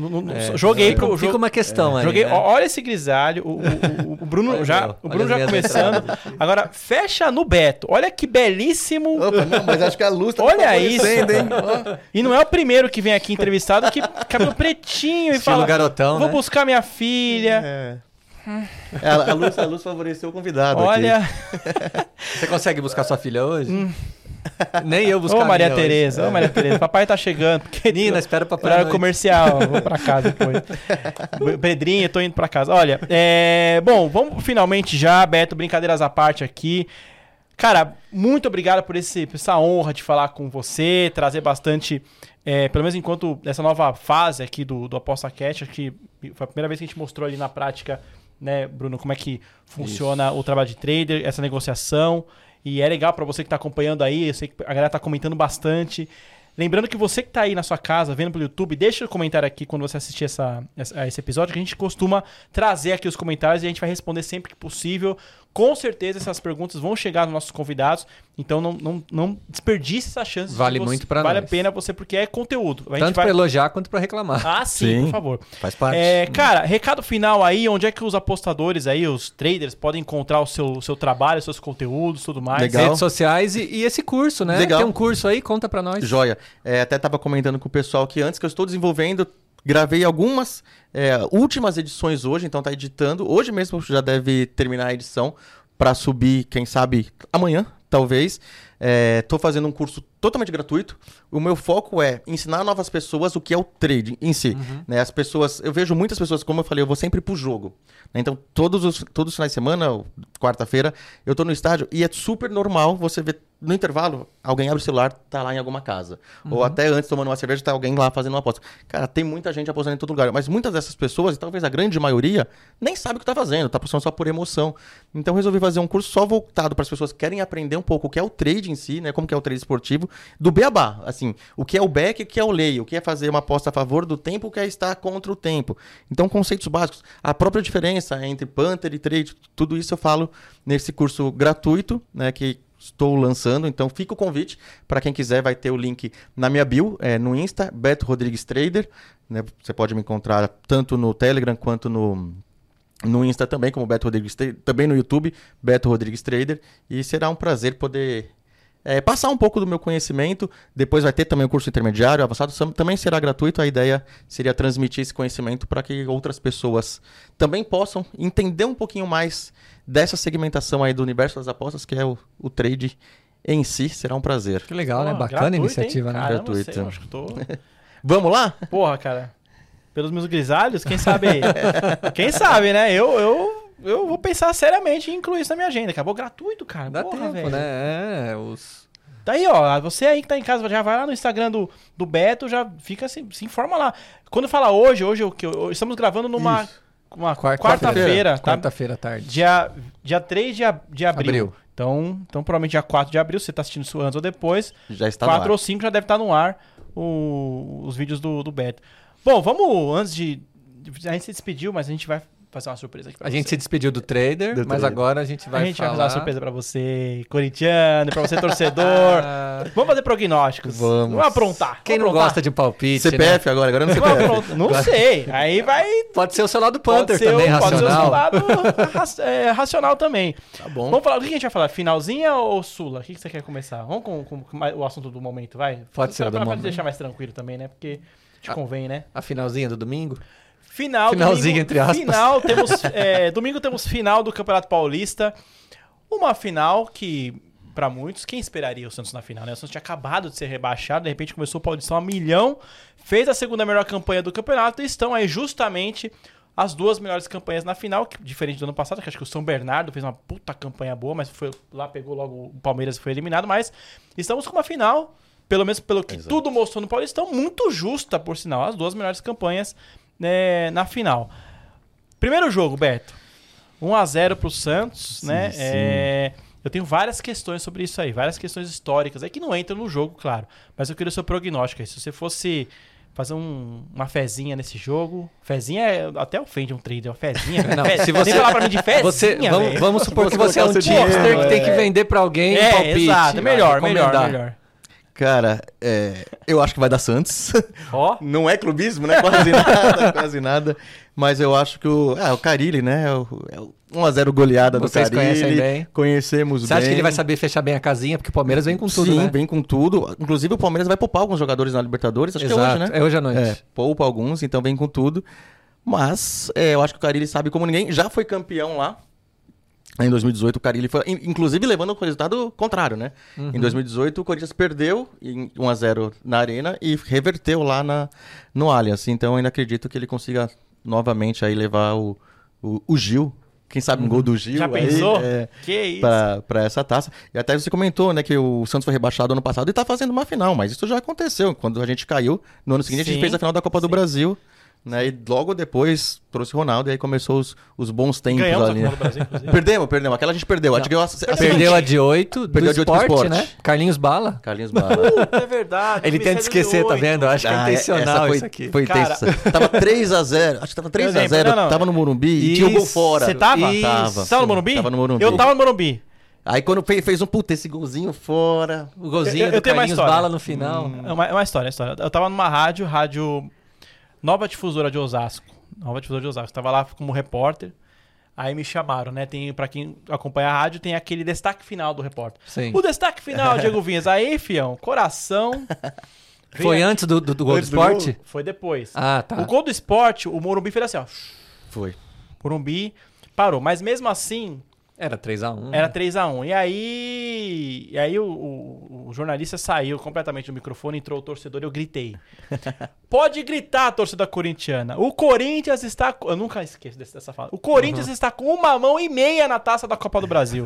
Fica uma questão aí. Né? Olha esse grisalho, o Bruno já começando. Agora, fecha no Beto. Olha que belíssimo. Opa, não, mas acho que a luz tá olha isso. Hein? E não é o primeiro que vem aqui entrevistado que cabelo pretinho e estilo fala, garotão, vou né? buscar minha filha. A luz favoreceu o convidado. Olha. Você consegue buscar sua filha hoje? Nem eu buscar Ô, Maria Tereza, papai tá chegando. Nina, espera o papai. Horário comercial, vou pra casa depois. Pedrinho, tô indo pra casa. Olha, bom, vamos finalmente já, Beto, brincadeiras à parte aqui. Cara, muito obrigado por essa honra de falar com você, trazer bastante, pelo menos enquanto essa nova fase aqui do ApostaCast, acho que foi a primeira vez que a gente mostrou ali na prática, né, Bruno, como é que funciona o trabalho de trader, essa negociação. E é legal para você que tá acompanhando aí, eu sei que a galera tá comentando bastante. Lembrando que você que tá aí na sua casa, vendo pelo YouTube, deixa o comentário aqui quando você assistir esse episódio, que a gente costuma trazer aqui os comentários e a gente vai responder sempre que possível. Com certeza essas perguntas vão chegar nos nossos convidados, então não desperdice essa chance. Vale muito para nós. Vale a pena você, porque é conteúdo. Tanto para elogiar quanto para reclamar. Ah, sim, por favor. Faz parte. Cara, recado final aí, onde é que os apostadores aí, os traders, podem encontrar o seu trabalho, os seus conteúdos, tudo mais. Legal. Redes sociais e esse curso, né? Legal. Tem um curso aí, conta para nós. Joia. Até tava comentando com o pessoal que antes que eu estou desenvolvendo, gravei algumas últimas edições hoje, então tá editando. Hoje mesmo já deve terminar a edição para subir, quem sabe, amanhã, talvez. Tô fazendo um curso totalmente gratuito. O meu foco é ensinar novas pessoas o que é o trading em si. Né? As pessoas, eu vejo muitas pessoas, como eu falei, eu vou sempre pro jogo. Né? Então, todos os finais de semana, quarta-feira, eu tô no estádio e é super normal você ver no intervalo, alguém abre o celular, tá lá em alguma casa. Ou até antes, tomando uma cerveja, tá alguém lá fazendo uma aposta. Cara, tem muita gente apostando em todo lugar. Mas muitas dessas pessoas, e talvez a grande maioria, nem sabe o que tá fazendo. Tá apostando só por emoção. Então, eu resolvi fazer um curso só voltado para as pessoas que querem aprender um pouco o que é o trade em si, né? Como que é o trade esportivo, do beabá. Assim, o que é o back, o que é o lay, o que é fazer uma aposta a favor do tempo, o que é estar contra o tempo. Então, conceitos básicos. A própria diferença entre punter e trade, tudo isso eu falo nesse curso gratuito, né? Que estou lançando, então fica o convite para quem quiser, vai ter o link na minha bio, no Insta, Beto Rodrigues Trader, né? Você pode me encontrar tanto no Telegram quanto no Insta também, como Beto Rodrigues Trader, também no YouTube, Beto Rodrigues Trader, e será um prazer poder passar um pouco do meu conhecimento. Depois vai ter também o curso intermediário, avançado, também será gratuito. A ideia seria transmitir esse conhecimento para que outras pessoas também possam entender um pouquinho mais dessa segmentação aí do universo das apostas, que é o trade em si. Será um prazer. Que legal, né? Bacana a iniciativa, né? Caramba, Gratuito. sei, acho que Vamos lá? Porra, cara. Pelos meus grisalhos, quem sabe... quem sabe, né? Eu vou pensar seriamente em incluir isso na minha agenda. Acabou gratuito, cara. Dá Porra, tempo, velho. né? Daí, ó, você aí que tá em casa, já vai lá no Instagram do Beto, já fica se informa lá. Quando fala hoje estamos gravando numa quarta-feira, tá? Quarta-feira à tarde. Dia 3 de abril. Então, provavelmente dia 4 de abril, você tá assistindo isso antes ou depois. Já está 4 no ar. ou 5 já deve estar no ar os vídeos do Beto. Bom, vamos, antes de... A gente se despediu, mas a gente vai fazer uma surpresa aqui pra A você. gente se despediu do trader, mas agora a gente vai vai fazer uma surpresa pra você, corintiano, pra você, torcedor. Vamos fazer prognósticos. Vamos aprontar. Quem não gosta de palpite, CPF né? agora não Vamos CPF. aprontar. Não sei. Aí vai... Pode ser o seu lado Panther Pode ser também, Pode ser o seu racional. lado racional também. Tá bom. Vamos falar, o que a gente vai falar? Finalzinha ou Sula? O que você quer começar? Vamos com o assunto do momento, vai? Pode ser o do pra momento. deixar mais tranquilo também, né? Porque te convém, né? A finalzinha do domingo? Finalzinho, domingo, entre aspas. Domingo temos final do Campeonato Paulista. Uma final que, pra muitos, quem esperaria o Santos na final, né? O Santos tinha acabado de ser rebaixado, de repente começou o Paulistão a milhão, fez a segunda melhor campanha do campeonato e estão aí justamente as duas melhores campanhas na final, que, diferente do ano passado, que acho que o São Bernardo fez uma puta campanha boa, mas foi lá, pegou logo o Palmeiras e foi eliminado, mas estamos com uma final, pelo menos pelo que tudo mostrou no Paulistão, muito justa, por sinal, as duas melhores campanhas na final. Primeiro jogo, Beto. 1-0 pro Santos, Sim, né? sim. Eu tenho várias questões sobre isso aí, várias questões históricas aí que não entram no jogo, claro. Mas eu queria o seu prognóstico aí. Se você fosse fazer uma fezinha nesse jogo... Fezinha até ofende um trader, uma fezinha. Não, se você falar pra mim de fezinha, vamos supor que você é um seu tipster dinheiro, que tem que vender pra alguém um palpite. Exato. Melhor. Cara, eu acho que vai dar Santos. Ó. Não é clubismo, né? Quase nada. Mas eu acho que o Carille, né? É o 1-0 goleada do Vocês Carille. conhecem bem. Conhecemos Você bem. acha que ele vai saber fechar bem a casinha? Porque o Palmeiras vem com tudo, Sim, né? vem com tudo. Inclusive o Palmeiras vai poupar alguns jogadores na Libertadores. Acho Exato. que é hoje, né? É hoje à noite. Poupa alguns, então vem com tudo. Mas eu acho que o Carille sabe como ninguém. Já foi campeão lá. Em 2018 o Carille foi, inclusive levando o resultado contrário, né? Em 2018 o Corinthians perdeu em 1-0 na Arena e reverteu lá no Allianz. Então eu ainda acredito que ele consiga novamente aí levar o Gil. Quem sabe um gol do Gil. Já pensou? Que isso? Pra essa taça. E até você comentou, né, que o Santos foi rebaixado ano passado e tá fazendo uma final, mas isso já aconteceu. Quando a gente caiu, no ano seguinte a gente fez a final da Copa do Brasil. Né, e logo depois trouxe o Ronaldo e aí começou os bons tempos Ganhamos ali. a Copa do Brasil, inclusive. Perdemos. Aquela a gente perdeu. A gente ganhou Perdeu a de 8 Perdeu a de 8 do Sport, né? Carlinhos Bala. Carlinhos Bala. É verdade. Ele tenta esquecer, tá vendo? Eu acho que é intencional essa isso aqui. Foi tensa. Tava 3-0. Acho que tava 3-0. Tava no Morumbi e tinha o gol fora. Você tava? Tava. Você tava no Morumbi? Tava no Morumbi. Eu tava no Morumbi. Aí quando fez esse golzinho fora. O golzinho eu do Carlinhos Bala no final. É uma história. Eu tava numa rádio Nova Difusora de Osasco. Tava lá como repórter. Aí me chamaram, né? Pra quem acompanha a rádio, tem aquele destaque final do repórter. Sim. O destaque final, Diego Vinhas. Aí, fião, coração. Foi antes do gol do Sport? Foi depois. Ah, tá. O gol do Sport, o Morumbi fez assim, ó. Foi. Morumbi parou. Mas mesmo assim... Era 3-1. Era 3-1. E aí o jornalista saiu completamente do microfone, entrou o torcedor e eu gritei. Pode gritar, torcida corintiana. O Corinthians está... Eu nunca esqueço dessa fala. O Corinthians está com 1,5 mão na taça da Copa do Brasil.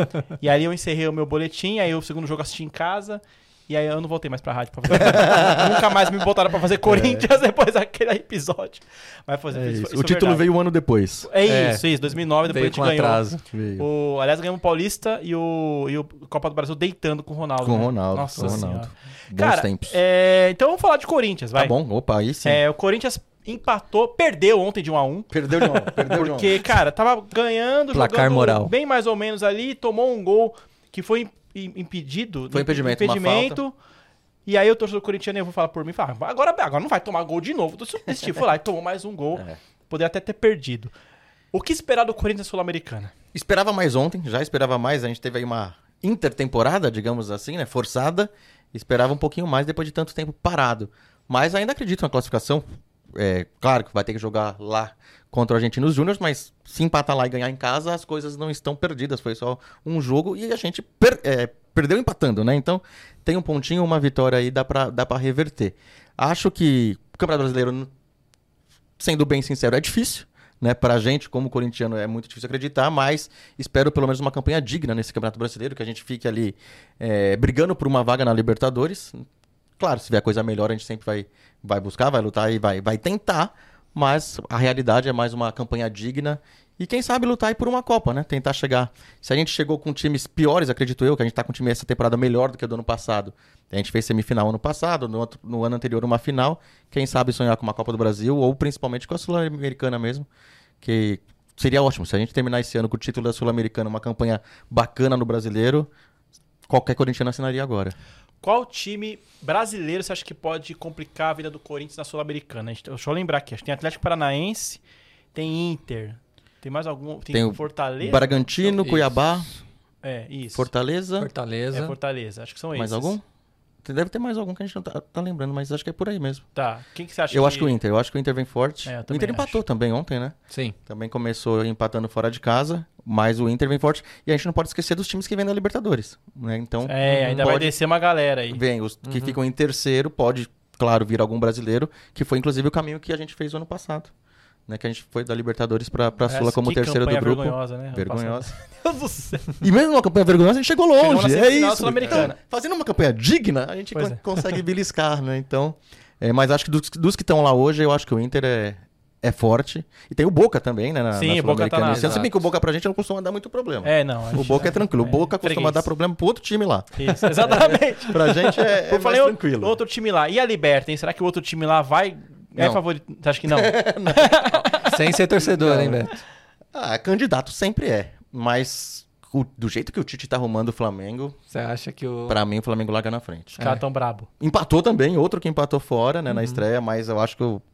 E aí eu encerrei o meu boletim, aí o segundo jogo assisti em casa... E aí eu não voltei mais pra rádio pra fazer. Nunca mais me botaram pra fazer Corinthians depois daquele episódio. Mas isso o título veio um ano depois. Isso, 2009, depois a gente ganhou. Atraso. Aliás, ganhamos o Paulista e o Copa do Brasil deitando com o Ronaldo. Com o Ronaldo. Nossa Senhora. Bons tempos. Então vamos falar de Corinthians, vai. Tá bom, opa, aí sim. O Corinthians empatou, perdeu ontem de 1-1. Perdeu de 1-1. Porque, cara, tava ganhando, placar jogando moral. Bem mais ou menos ali, tomou um gol que foi impedido. Foi impedimento. E aí o torcedor corintiano, eu vou falar por mim, agora não vai tomar gol de novo. Foi lá e tomou mais um gol. Poderia até ter perdido. O que esperar do Corinthians Sul-Americana? Esperava mais ontem, já esperava mais. A gente teve aí uma intertemporada, digamos assim, né? Forçada. Esperava um pouquinho mais depois de tanto tempo parado. Mas ainda acredito na classificação. Claro que vai ter que jogar lá contra o Argentinos Júnior, mas se empatar lá e ganhar em casa, as coisas não estão perdidas. Foi só um jogo e a gente perdeu empatando, né? Então tem um pontinho, uma vitória aí, dá pra reverter. Acho que o Campeonato Brasileiro, sendo bem sincero, é difícil. Né, pra gente, como corintiano, é muito difícil acreditar, mas espero pelo menos uma campanha digna nesse Campeonato Brasileiro, que a gente fique ali brigando por uma vaga na Libertadores. Claro, se vier coisa melhor, a gente sempre vai buscar, vai lutar e vai tentar, mas a realidade é mais uma campanha digna e quem sabe lutar aí por uma Copa, né? Tentar chegar. Se a gente chegou com times piores, acredito eu, que a gente tá com um time essa temporada melhor do que o do ano passado. A gente fez semifinal ano passado, no ano anterior uma final. Quem sabe sonhar com uma Copa do Brasil ou principalmente com a Sul-Americana mesmo, que seria ótimo. Se a gente terminar esse ano com o título da Sul-Americana, uma campanha bacana no Brasileiro, qualquer corintiano assinaria agora. Qual time brasileiro você acha que pode complicar a vida do Corinthians na Sul-Americana? Deixa eu lembrar aqui. Acho que tem Atlético Paranaense, tem Inter, tem mais algum? Tem Fortaleza? Bragantino, Isso. Cuiabá. Isso. Fortaleza. Fortaleza. Acho que são esses. Mais algum? Deve ter mais algum que a gente não tá lembrando, mas acho que é por aí mesmo. Tá. Quem que você acha? Eu acho que o Inter. Eu acho que o Inter vem forte. O Inter empatou também ontem, né? Sim. Também começou empatando fora de casa, mas o Inter vem forte. E a gente não pode esquecer dos times que vêm da Libertadores, né? Então, ainda vai descer uma galera aí. Vem, os que ficam em terceiro, pode, claro, vir algum brasileiro, que foi inclusive o caminho que a gente fez ano passado. Né, que a gente foi da Libertadores pra Sula como terceiro do grupo. Vergonhosa, né? Vergonhosa. Meu Deus do céu. E mesmo uma campanha vergonhosa, a gente chegou longe. É isso. Sul-Americana. Fazendo uma campanha digna, a gente consegue beliscar, né? Então, mas acho que dos que estão lá hoje, eu acho que o Inter é forte. E tem o Boca também, né? Sim, o Boca tá na... Se bem que o Boca pra gente não costuma dar muito problema. Não. O Boca é tranquilo. O Boca costuma dar problema pro outro time lá. Isso, exatamente. Pra gente é mais tranquilo. Outro time lá. E a Liberta, hein? Será que o outro time lá vai... É favorito? Você acha que não? Sem ser torcedor, hein, Beto? Candidato sempre é. Mas do jeito que o Tite tá arrumando o Flamengo... Você acha que o... Pra mim, o Flamengo larga na frente. Os caras tão brabo. Empatou também. Outro que empatou fora, né, na estreia. Mas eu acho que...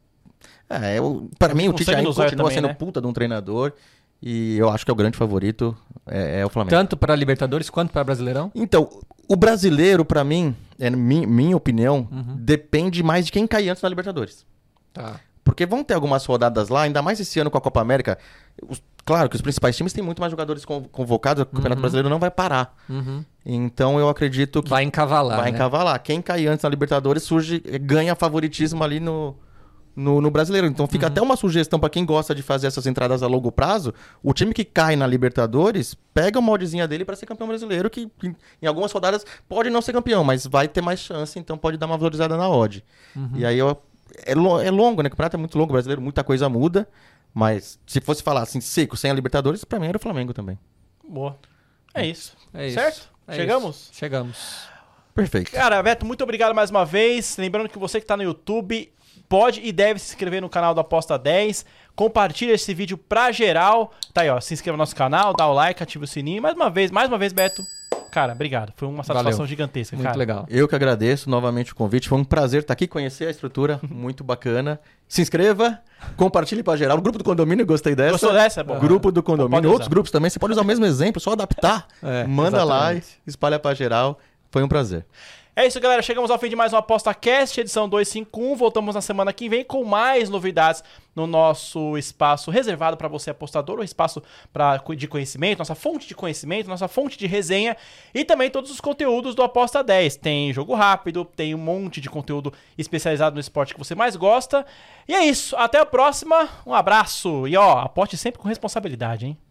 Pra mim, o Tite ainda continua sendo puta de um treinador. E eu acho que é o grande favorito é o Flamengo. Tanto pra Libertadores quanto pra Brasileirão? Então, o brasileiro, pra mim, minha opinião, depende mais de quem cair antes na Libertadores. Tá. Porque vão ter algumas rodadas lá, ainda mais esse ano com a Copa América. Claro que os principais times têm muito mais jogadores convocados, o Campeonato Brasileiro não vai parar. Então eu acredito que... Vai encavalar, Vai encavalar. Quem cair antes na Libertadores ganha favoritismo ali no Brasileiro. Então fica até uma sugestão para quem gosta de fazer essas entradas a longo prazo. O time que cai na Libertadores, pega uma oddzinha dele para ser campeão brasileiro, que em algumas rodadas pode não ser campeão, mas vai ter mais chance, então pode dar uma valorizada na odd. E aí é longo, né? O campeonato é muito longo, o brasileiro, muita coisa muda. Mas se fosse falar assim, seco, sem a Libertadores, pra mim era o Flamengo também. Boa. É isso. É certo? Isso. É Chegamos? Isso. Chegamos. Perfeito. Cara, Beto, muito obrigado mais uma vez. Lembrando que você que tá no YouTube pode e deve se inscrever no canal do Aposta 10. Compartilha esse vídeo pra geral. Tá aí, ó. Se inscreva no nosso canal, dá o like, ativa o sininho. Mais uma vez, Beto. Cara, obrigado. Foi uma satisfação gigantesca, muito cara. Legal. Eu que agradeço novamente o convite. Foi um prazer estar aqui, conhecer a estrutura. Muito bacana. Se inscreva, compartilhe pra geral. O grupo do condomínio, gostei dessa. Gostou dessa? Bom. Grupo do condomínio. Outros grupos também. Você pode usar o mesmo exemplo, só adaptar. Manda lá e espalha pra geral. Foi um prazer. É isso, galera. Chegamos ao fim de mais uma Aposta Cast, edição 251. Voltamos na semana que vem com mais novidades no nosso espaço reservado para você, apostador, o espaço de conhecimento, nossa fonte de conhecimento, nossa fonte de resenha e também todos os conteúdos do Aposta 10. Tem jogo rápido, tem um monte de conteúdo especializado no esporte que você mais gosta. E é isso. Até a próxima. Um abraço. E ó, aposte sempre com responsabilidade, hein?